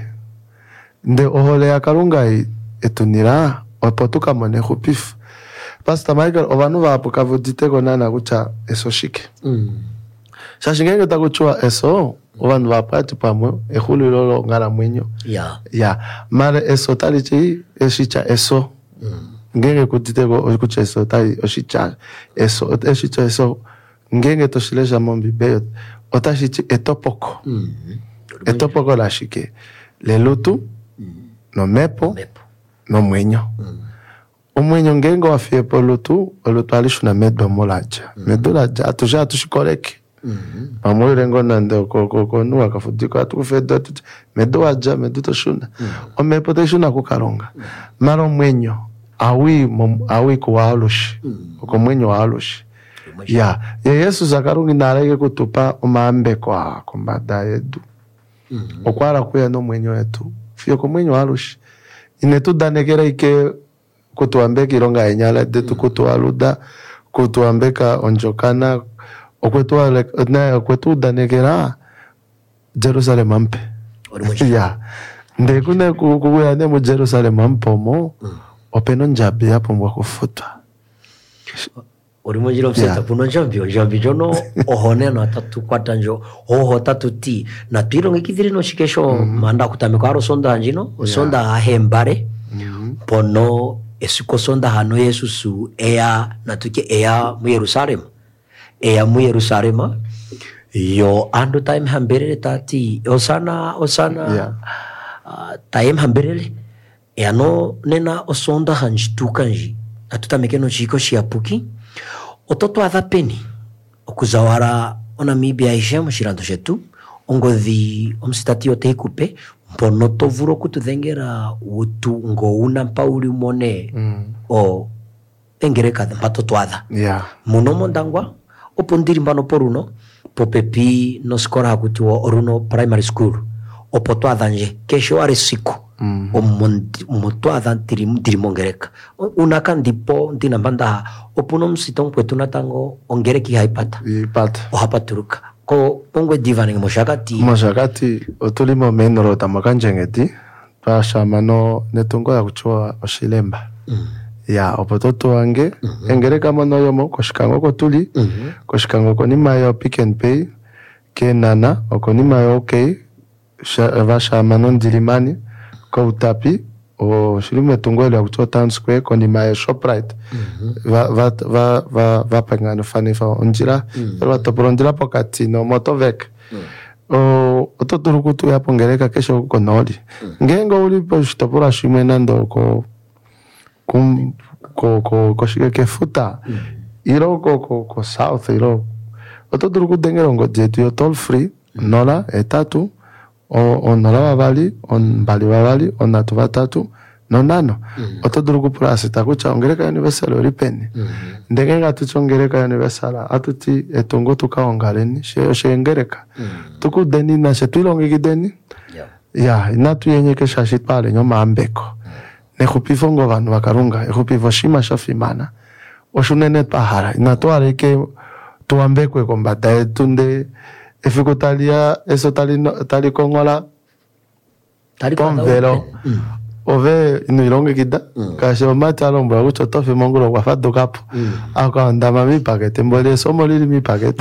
nde ohole ya karunga etunira opotuka mone khupif pasta maiga obanu va apokavudite konana kucha eso shike mm. shashingenge takuchwa eso obandu bapati pamwe ehulilo ngala mwenyo ya ya mare eso talichi eshicha eso mm. ngenge kutiteko okucha eso tali oshicha eso eshicha eso ngenge toshilesha mombi beyo otashichi etopoko mm. etopoko la shike le lutu mm. no mepo, mepo no mwenyo mm. omwenyo ngenge wafie po lutu lutu alishu na medo molaja mm. medo laja atuja atushikoreke mhm pamwe rengo nande ko ko ko nuwa kafudiko atukufedo medo aja medo toshuna omepo toshuna kukaronga maro mwenyo awi awi kuwalushi ko mwenyo walushi ya ya Yesu zakarungi narege kutupa umambe kwa kombada yedu okwara kuya no mwenyo yetu fio ko mwenyo walushi inetu danekera ike kutuambe kironga enyala de tukutualuda kutuambeka onjokana okwetu ale na okwetu danekera Jerusalem ampe ya nde kuna kukuya ne mu Jerusalem ampomo openo njabi hapo mwa kufutwa orimo jiro mseta puno njambi njambi jono ohone no atatu kwatanjo oho tatu ti na twiro ngikithiri no shikesho manda kutamika aro sonda njino sonda ahembare pono esiko sonda hano Yesusu ea natuke ea mu Yerusalem ea mu Yerusalema yo ando time hambere tati osana osana yeah. uh, time hambere ea no nena osonda hanjituka nji atutameke no chiko shiapuki ototo adapeni okuzawara ona mibia ishe mushirando shetu ongodhi omsitati yote kupe mpono tovuro kutudhengera utu ngo una mpauli mone mm. o engereka mpatoto adha yeah. muno mondangwa opondiri mbano poruno popepi no skora hakutiwa oruno primary school opoto adhanje kesho are siku mm. omoto adhantiri mdiri mongereka unaka ndipo ntina mbanda opuno msitong kwetu natango ongereki haipata ipata ohapaturuka ko pongwe divani moshakati moshakati otulimo menoro tamakanjengeti pashamano netungo ya kuchwa oshilemba mm. ya opototo wange mm -hmm. engereka mono yomo koshikango kotuli mm -hmm. koshikango konima yo Pick and Pay kenana okonima yo okay vasha mano ndilimani ko utapi o shilime tungwele ya kuchwa Town Square konima yo Shoprite mm -hmm. va va va va va pangano fanifa onjira mm -hmm. va toporondira pokati no motovek mm -hmm. o ototuru kutu ya pongereka kesho konoli mm -hmm. ngengo ulipo shitopura shimwe nando ko kum ko ko ko shike ke futa mm. iro ko ko ko south iro oto duru dengero ngo jetu yo toll free mm. nola etatu o on nola bali on bali bali on natu batatu no nano mm. oto duru plus takucha ongereka universal oripeni mm. ndengenga tuchongereka universal atuti etongo tukaongaleni she she ngereka mm. tuku deni na she tulonge gideni yeah. ya inatu yenye ke shashit pale nyoma ambeko ne khupifo ngo vanhu vakarunga khupifo shima shafimana oshunene pahara inatu areke tuambekwe kombata tunde efikotalia eso tali tali kongola tali konvelo ove inuironge kita kasho matalo mbwa ucho tofe mongolo kwa fado kapo aka ndama mi pakete mbole somo lili mi pakete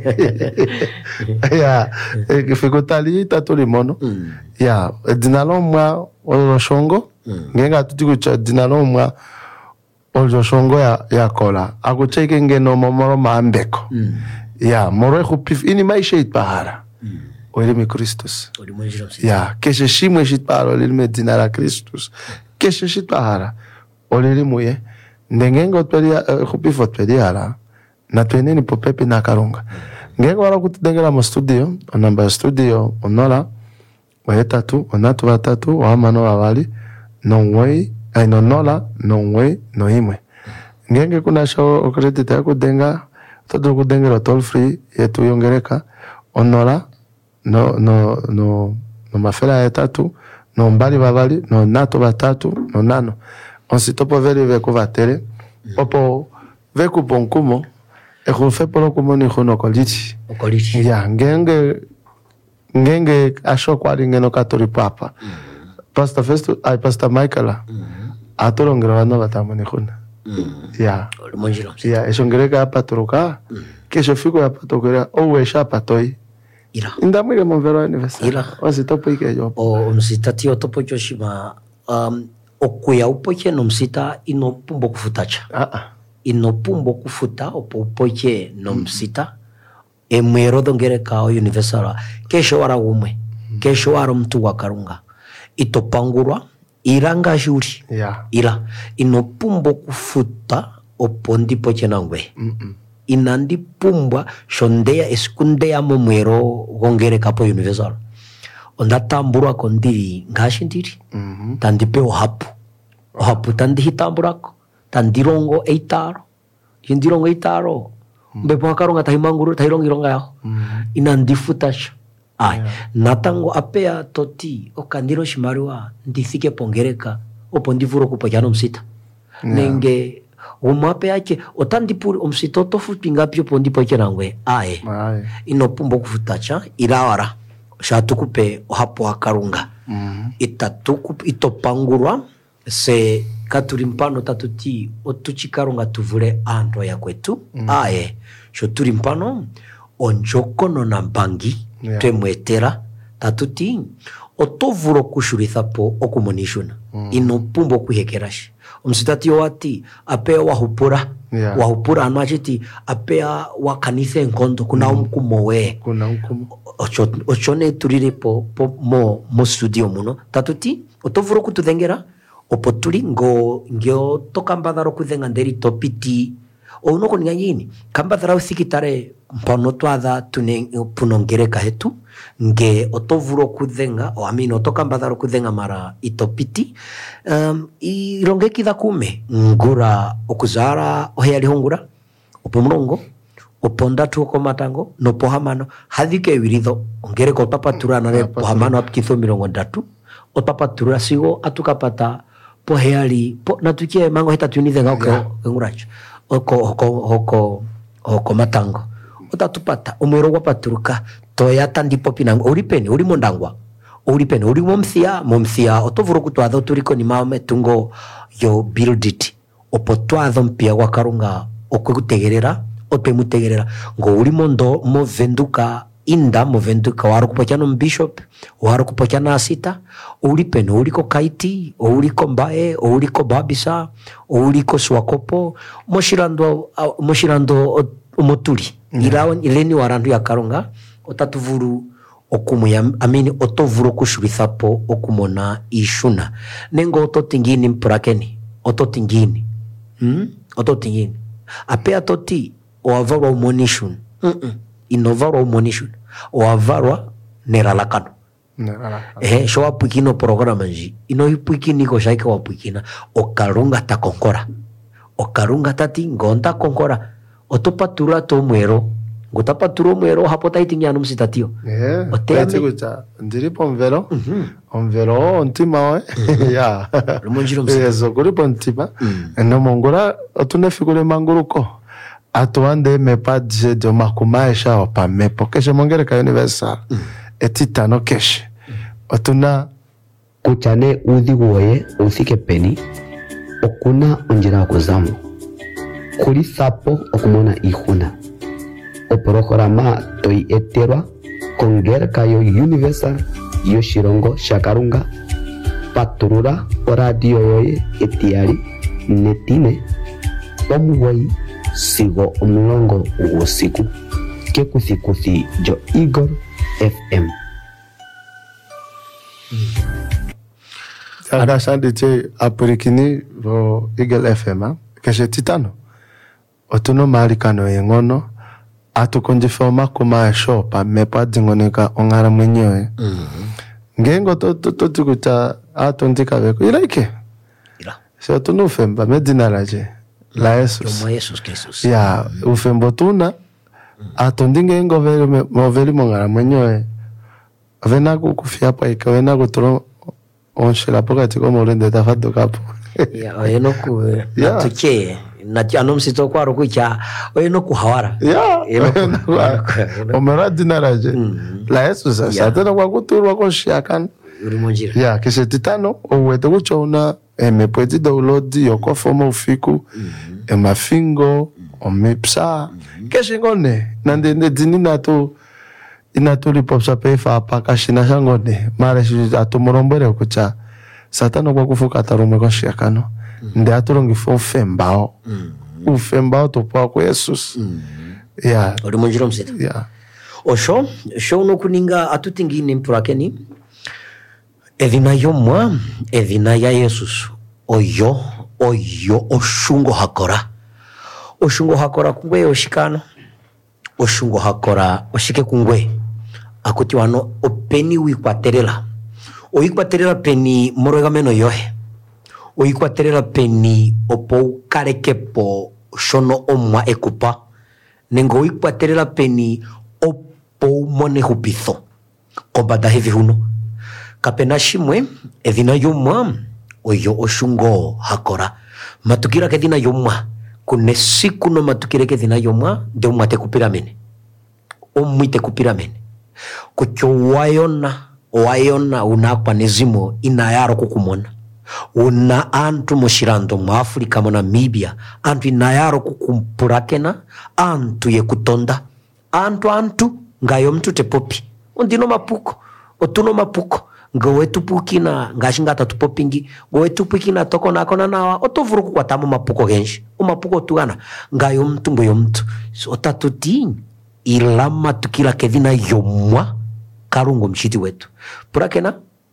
ya efikotalia tatu limono ya dinalo mwa oloshongo ngenga tutikucha dinalo mwa oloshongo ya ya kola akucheke ngeno momoro maambeko ya moro khupif ini maisha itpahara olimi Christus ya keshe shimwe shitpahara olimi dinara Christus keshe shitpahara olimi ye ndengengo tpelia khupifo tpeliara na tweneni popepe na karunga ngengo wala kutudengela mo studio onamba studio onola wetatu onatu batatu wamano wabali nonwei ai nonola nonwei noimwe ngenge kuna show okredit ya kudenga todo kudengela toll free yetu yongereka onola no no no no mafela ya tatu no mbali babali no nato batatu no nano onsitopo vele veko vatere opo veku ponkumo e khofe polo komoni khono koliti okoliti ya ngenge ngenge asho kwali ngeno katori papa pastor festo ai pastor michael atolongera bana batamoni khona ya monjiro ya eshongereka hapa turuka kesho fiko hapa tokera owe shapa toi ira indamwe mo vero anniversary ira ositopo ikejo o msitati otopo joshima um okuya upoche no msita inopumbo kufutacha ah ah inopumbo kufuta opo upoche no msita emwero dongereka o universal kesho wara umwe kesho wara mtu wa karunga itopangurwa iranga juri ya ila inopumbo kufuta opo ndipo chenangwe mm -mm. inandi pumbwa shondea eskundeya momwero gongereka po universal onda tamburwa kondiri ngashi ndiri mm -hmm. tandipe ohapu ohapu tandi hitamburako tandirongo eitaro hindirongo eitaro mm. mbepo akaronga tahimanguru tahirongo ironga yao mm. inandifutasha ai yeah. natango apea toti okandiro shimarua ndifike pongereka opo ndivuro kupojano msita yeah. nenge umape yake otandipuri omsita otofupi ngapi opo ndipoche nangwe ae Aye. inopumbo kufutacha irawara shatukupe ohapo akarunga mm -hmm. itatukup itopangurwa se katurimpano tatuti otuchikarunga tuvule ando ya kwetu mm -hmm. ae shoturi mpano onjokono na bangi yeah. twemwetera tatuti otovuro kushurithapo okumonishuna mm. inopumbo kuhekerashi omsitati wati apea wahupura yeah. wahupura anwachiti apea wakanithe nkondo kuna mm. umkumowe kuna umkumo ocho ochone turire po, po mo mo studio muno tatuti otovuro kutudengera opoturi ngo ngyo tokambadaro kudhenga nderi topiti ono koninga yini kambadara uthikitare mpono twadha tune punongereka hetu nge otovuro kudhenga o amini otokambadaro kudhenga mara itopiti um, irongekitha kume ngura okuzara oheyali hongura opomrongo opondatu okomatango no pohamano hadhike wiritho ongereka otapatura nare pohamano apkitho mirongo ndatu otapatura sigo atukapata poheyali po natukie mango hetatu nithenga oko yeah. nguracho oko oko oko oko matango otatupata omwero gwapaturuka toyata ndipo pinango uripeni uri mondangwa uripeni uri momthia momthia otovuro kutwadha turiko ni mame tungo yo build it opotwadha mpia gwakarunga okutegerera opemutegerera ngo uri mondo movenduka inda movenduka wari kupochana bishop wari kupochana asita uripeni uriko kaiti uriko mbae uriko babisa uriko swakopo moshirando moshirando umoturi mm. irawo ileni warandu ya karunga otatuvuru okumuya amini otovuru kushurithapo okumona ishuna nengo ototingini mprakeni ototingini hmm? ototingini apea toti oavarwa umonishun mm -mm. inovarwa umonishun oavarwa neralakano neralakano eh showa pukino programa nji ino hipukini ko shaika wa pukina okarunga takonkora okarunga tati ngonta konkora otopatura to mwero ngutapa turo mwero hapo taitingia no msitatio yeah Oteame. eti kucha ndiripo mvero omvero ontima we ya Lumonjiro msita. yeso kuripo ntima no mongora otune fikule manguruko atuande me padje de makumaisha opa me pokeshe mongere ka universal etita no keshe otuna kuchane uthi guoye uthike peni okuna onjira kuzamu kuri sapo okumona ihuna o programa toi eterwa kongera kayo universal yo shirongo shakarunga paturura o radio yoye etiari netine omuwai sigo omulongo usiku ke kuthikuthi jo Eagle F M. Aga sandi che apurikini vo Eagle F M ha? Keshe titano otuno marikano yengono atu konjifoma kuma shopa mepa dingoneka ongara mwenyewe ngengo to to to tukuta atu ndika beko ilaike ila so tunu ufemba medina laje la Jesus Yomo Jesus Christus ya ufembo tuna atu ndingengo veli moveli mongara mwenyewe vena kukufia pa ikawena kutoro onshela poka tiko morende tafado kapo ya oyeno ku Yeah. natuke na ano msito kwaro kucha oyeno ku hawara ya Eno ku- omera dina laje la Jesus Yeah. sasa tena kwa kuturwa konshiakan ulimonjira ya kise titano owete kuchona emepweti download yoko fomo ufiku emafingo omipsa keshingone nandende dini nato inatuli popsa pefa paka shina shangone mara shi atomorombere kucha satano kwa kufuka tarume kwa shiakano nde aturongi fo fembao ufembao topa kwa Jesus ya ulimonjira msito ya osho sho no kuninga atutingine mpurakeni edina yomwa edina ya Jesus oyo oyo oshungo hakora oshungo hakora kungwe oshikano oshungo hakora oshike kungwe akuti wano openi wikwaterela oikwaterela peni morogameno yohe oikwaterela peni opo karekepo shono omwa ekupa nengo oikwaterela peni opo mone hupitho kobada hevi huno kapena shimwe edina yomwa oyo oshungo hakora matukira ke dina yomwa kune siku no matukire ke dina yomwa de umwa te kupiramene omwite kupiramene kucho wayona wayona unakwa nezimo inayaro kukumona una antu moshirando mu Afrika mo Namibia antu inayaro kukumpurakena antu yekutonda antu antu ngayo mtu tepopi undino mapuko otuno mapuko ngowetu pukina ngashingata tupopingi ngowetu pukina toko nakona nawa otovuru kukwatamo mapuko genshi umapuko tugana ngayo mtu ngoyo mtu so, otatuti ilama tukila kedina yomwa karungo mshiti wetu purakena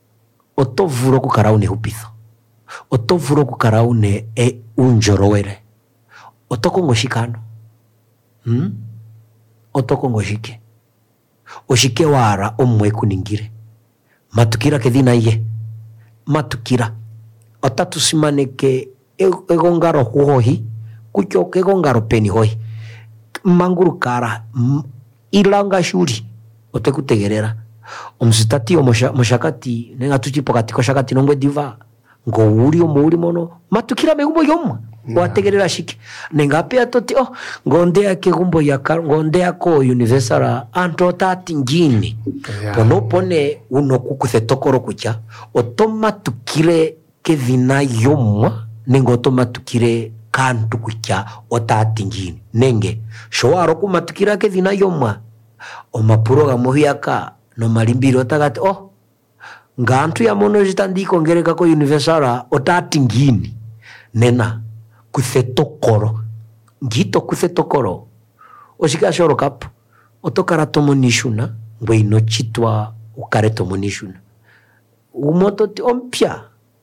otovuru kukaraune hupitho otovuru kukaraune e unjorowere otoko ngoshikano hmm? otoko ngoshike oshike wara omwe kuningire matukira kedina ye matukira otatu simaneke egongaro hohi kucho egongaro peni hohi manguru kara m, ilanga shuri otekutegerera omusitati omushakati nenga tuchipokati koshakati nongwe diva ngo uri omuri mono matukira megumbo yomwa yeah. Wategerera shiki nenga pia toti oh ngonde yake gumbo ya ngonde yako universal anto tati njini yeah. Pono pone uno kukuthe tokoro kucha otomatukire kedina yomwa nengo otomatukire kantu kucha otati njini nenge showaro kumatukira kedina yomwa omapuro gamuhiaka no malimbiro otagati oh ngantu ya mono jitandiko ngereka ko universal otati ngini nena kuthetokoro ngito kuthetokoro oshika shoro kapu otokara tomonishuna ngwe inochitwa ukare tomonishuna umoto ti ompya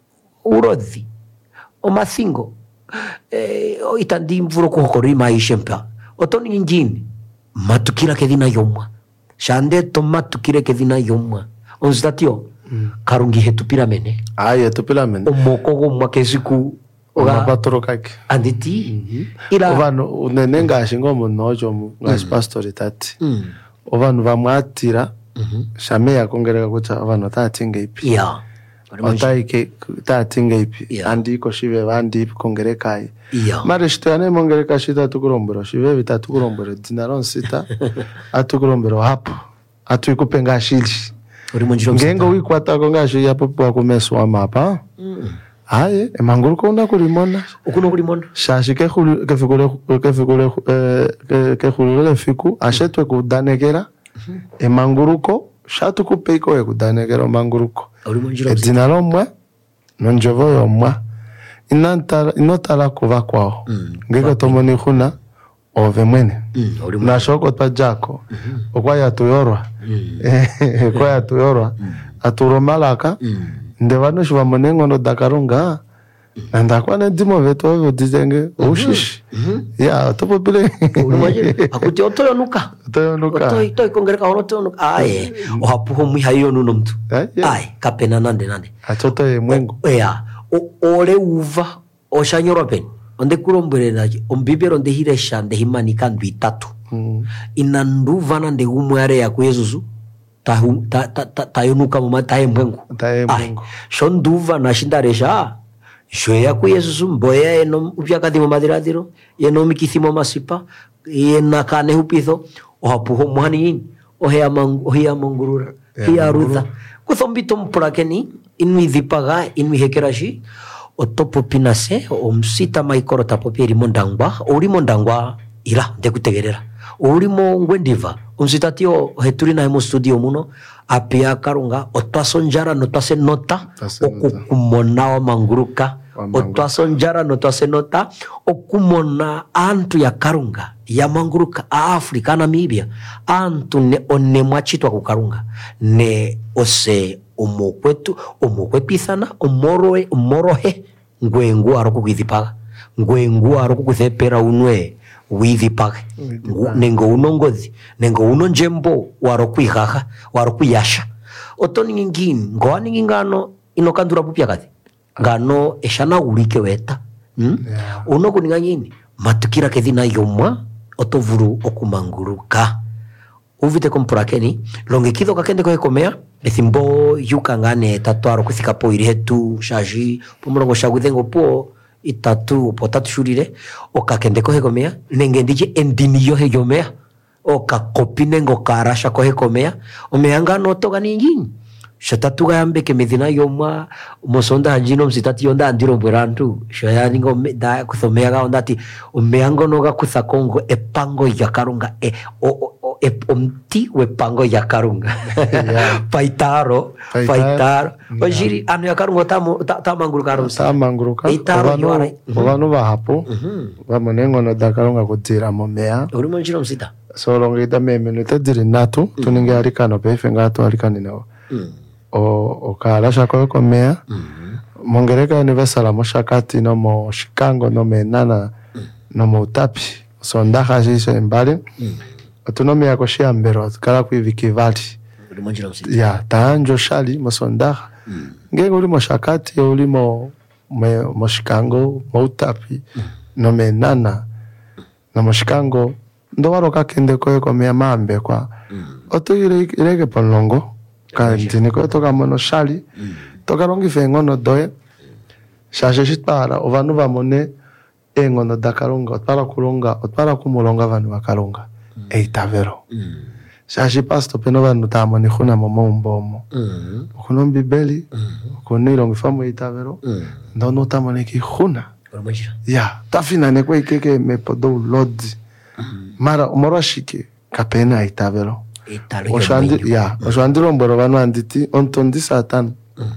urodhi omathingo eh, itandi mvuro kuhokori maisha mpya otoni ngini matukira kedina yomwa shande tomatukire kedina yomwa onzitatio mm. Karungi hetu piramene aye tu piramene omoko go mwakeziku oga patoro kake anditi ila ovano unenenga ashingo munojo ngas pastor tati ovano vamwatira shame yakongereka kuti vanhu tatinge ipi ya vantaike tatinge ipi andiko shive vandipi kongerekai ya mari shitane mongereka shita tukurombero shive vitatukurombero dzina ronsita atukurombero hapo atuikupenga shili ngengo wikwata konga shi yapo kwa kumeswa mapa aye emanguruko una kulimona ukuno kulimona shashi ke khulu ke fikule ke fikule ke khulu le fiku ashetwe kudanekera emanguruko shatu kupeiko e kudanekera manguruko dzina lomwe nonjovo yomwe inanta inotala kuva kwao ngeko tomoni khuna ove mwene na shoko tajako okwaya tuyorwa eh kwaya tuyorwa aturomalaka ndevano shiva monengo no dakarunga anda kwana dimo veto vo dizenge ushish ya topo bile akuti otoyo nuka otoyo nuka otoyo toy kongereka otoyo nuka aye ohapuho mwi hayo nuno mtu aye kapena nande nande atoto ye mwengo ya ole uva oshanyorwa pen onde kuromberera ombibero nde hiresha nde himanika ndu itatu inanduva nande umware ya kuyezuzu tahu ta ta tayonuka mama taye mwengu taye mwengu shonduva na shindaresha shoya kuyezuzu mboya eno upyakati madiradiro yeno mikithimo masipa yena kane upitho ohapuho mwani oheya mang oheya mangurura hiya rudha kuthombito mprakeni inwi dhipaga inwi hekerashi otopo pinase omsita maikoro tapopieri mondangwa uri mondangwa ila ndekutegerera urimo ngwendiva umsitatio heturi na hemo studio muno apia karunga otwasonjara notwase nota okukumona wa manguruka otwasonjara notwase nota okumona antu ya karunga ya manguruka a Afrika na Namibia antu ne one mwachitwa kukarunga ne ose omokwetu omokwepithana omoroe omorohe ngwengu arokugithipaga ngwengu arokugithepera unwe withipage nengo unongothi nengo unonjembo warokwihaha warokwiyasha otoni ngini ngoani ngingano inokandura pupya kati ngano eshana ulike weta hmm? yeah. Uno kuninga nyini matukira kethina yomwa otovuru okumanguruka uvite kompurakeni longekido kakende ko ekomea ethimbo yuka ngane tatwaro kuthika po irihetu shaji pomulongo shaguthengo po itatu potatu shurire okakende ko hekomea nengendije endiniyo heyomea okakopine ngo karasha ko hekomea omeanga no toga ningini shatatu gambe ke medina yomwa mosonda hanjino msitati yonda andiro bwerantu shoya ningo da kuthomea ga ondati omeango no ga kuthakongo epango ya karunga e o, o, e omti we pango ya karunga yeah. paitaro paitaro yeah. Ojiri anu ya karunga tamo tamanguru karunga tamanguru itaro ovano vahapo vamonengo no da karunga kutira momea urimo njiro msita so longita meme no tadiri natu tuninge arikano pefe ngato arikanino o o karasha ko komea mongereka universal mo shakati no mo shikango no menana no mo tapi sondaha jise mbali autonomia ko shiambero kala kuivikivali ya tanjo shali mo sondaha ngenge uli mo shakati uli mo mo shikango mo tapi no menana no mo shikango ndo waro kakende ko komea mambe kwa otoyire irege ponlongo kanjini ko toka mono shali toka rongi fengono doye shashe shitara ovanu vamone engono dakaronga otara kulonga otara kumulonga vanu vakalonga eitavero shashe pasto peno vanu tamoni khuna momo mbomo kuno bibeli kuno irongi famo eitavero ndono tamoni ki khuna ya tafina ne ko ikeke mepodo lord mara omorashike kapena eitavero oshandi ya oshandi lomboro vanu anditi ontondi satan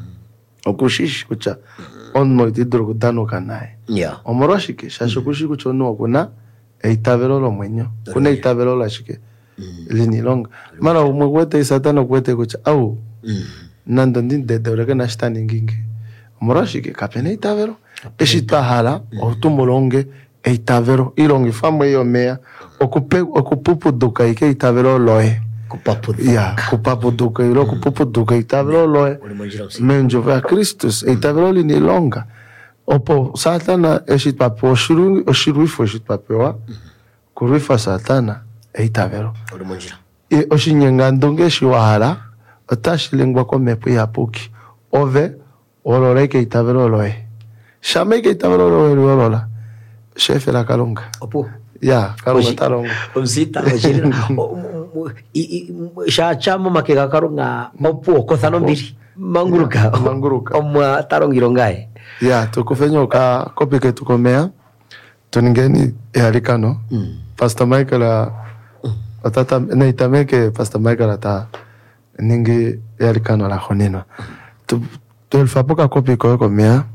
okushish kucha onno itidro kudano kanae ya omoroshike shashokushi kuchono kuna eitavero lo mwenyo kuna eitavero la shike linilonga mara umwete satan okwete kucha au nando ndinde doreke na shitani ngingi omoroshike kapena eitavero eshitahala otumolonge eitavero ilongi famwe yomea okupe okupupu duka ike eitavero loe kupapuduka ya kupapuduka ilo kupapuduka itavero loe menjo va Christus itavero linilonga opo Satana eshit pape oshiru oshiruifo eshit pape wa kuruifa Satana eitavero Olumunjira e oshinyenga ndonge shiwala otashilengwa ko mepo ya puki ove oloreke itavero loe shameke itavero loe lola chef la kalunga opo ya kalunga talongo umsita ojira sha chamo makega karunga opo kothano mbiri manguruka manguruka omwa tarongiro ngae ya tukufenyo ka kopike tukomea tuningeni ealikano mm. Pastor Michael atata mm. na itameke Pastor Michael ata ningi ealikano la honino tu tulfapoka kopiko komea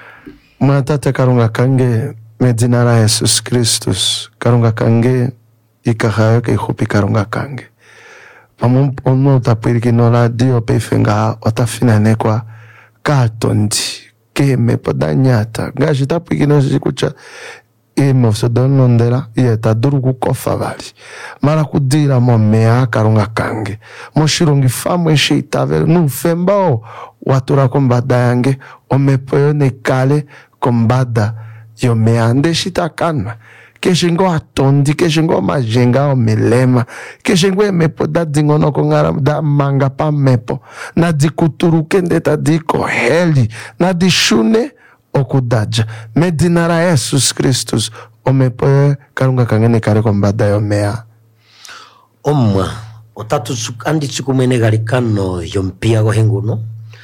mwatate karunga kange medina la Jesus Christus karunga kange ikahayo ke hupi karunga kange pamu ono tapiriki no la dio pefenga otafina nekwa katondi ke me podanyata gaji tapiriki no sikucha imo so donondera yeta durugu kofa bali mara kudira mo mea karunga kange mo shirungi famu sheitave nu fembao watura kombada yange omepoyo ne kale kombada yo meande shitakana keshingo atondi keshingo majenga o milema keshingo mepo da dingono ko ngara da manga pa mepo na dikuturu kende ta diko heli na dishune okudaja medinara Jesus Christus o mepo karunga kangene kare kombada yo mea omwa otatu andi tsukumene galikano yompia go henguno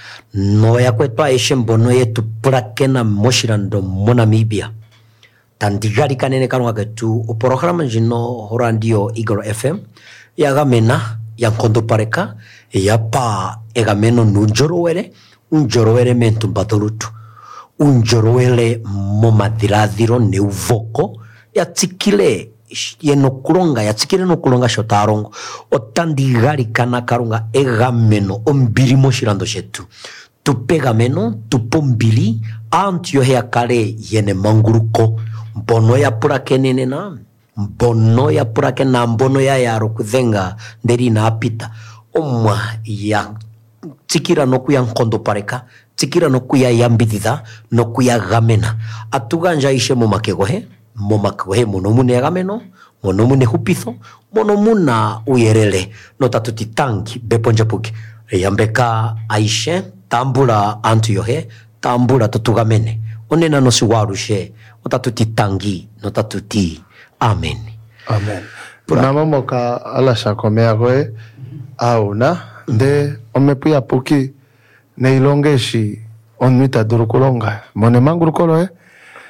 no yakwetwa eshembono yetu prakena moshirando monamibia tandigari kanene kanwa ketu o programa jino horandio Eagle F M yagamena yankondo pareka yapa egameno nunjorowere unjorowere mentu batorutu unjorowere momadhiradhiro neuvoko yatsikile yeno kulonga yatsikile no kulonga shotarongo otandigari kana karunga egameno ombiri moshirando shetu tupega meno tupombili antio hea kale yene manguruko mbono ya pura kenene na mbono ya pura kena mbono ya yaro kuthenga nderi na apita omwa ya tikira no kuya nkondo pareka tikira no kuya yambidida no kuya gamena atuganja ishe mo makegohe mo makegohe mono mune ya gameno mono mune hupitho mono muna uyerele no tatuti tanki beponjapuki yambeka aishe tambula antu yohe tambula tutugamene onena no siwarushe otatuti tangi no tatuti amen amen punama moka ala shakomea goe auna de omepuya puki ne ilongeshi onmita durukulonga mone mangurukolo eh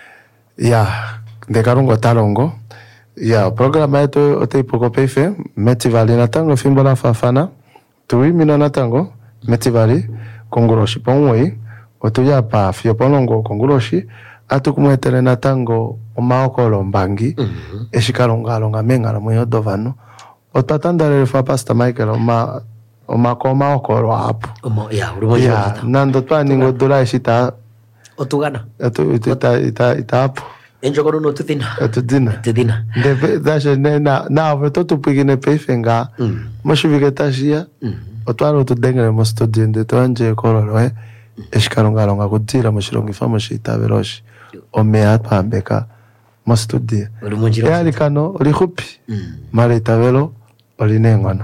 ya de karungo talongo ya programa yetu oteipuko peife metivali natango fimbola fafana tui mino natango metivali konguroshi ponwei otuya pa fioponongo konguroshi atukumwetere natango omaokolo mbangi mm -hmm. eshikalongalonga mengala mweyo dovano otatandalele fa Pastor Michael oma oma koma okolo hapo omo ya urumoja ya nando twaningo dola eshita otugana atu ita ita ita hapo enjogoro no tudina tudina tudina de dashe na na veto tupigine pefenga mm. moshivike tashia mm. otwaro tudengere mo studio de twanje kololo eh mm. eshikalongalonga kudira mushirongi famo shita veroshi omea pambeka mo studio yali kano olihupi mm. mare tavelo olinengono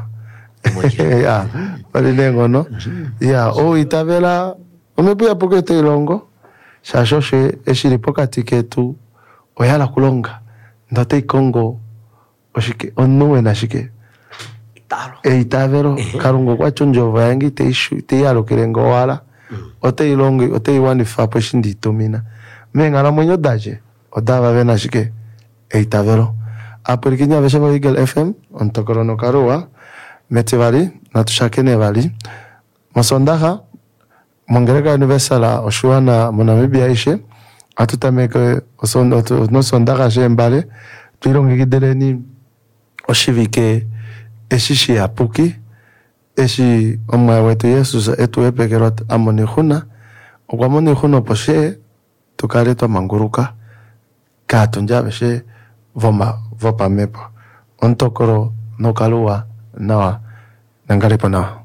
ya olinengono ya o itavela omebuya pokete ilongo shashoshe eshiripoka tiketu oyala kulonga ndate Kongo oshike onuwe na shike itaro e itavero karungo kwa chonjo vayangi te ishu te yalo kirengo wala ote ilongi ote iwani fapo shindi tomina menga na mwenyo daje odava vena shike e itavero apurikinya vesho Eagle F M ontokorono karua metivali na tushakene vali masondaha mongereka universala oshuana monamibia ishe atutameke osondo no sondaga jembale tuilongi gideleni oshivike eshishi apuki eshi omwa wetu Yesus etu epekero amoni huna okwamoni huna poshe tukale to manguruka ka tunjabe she voma vopa mepo ontokoro no kalua nawa nangaripo nawa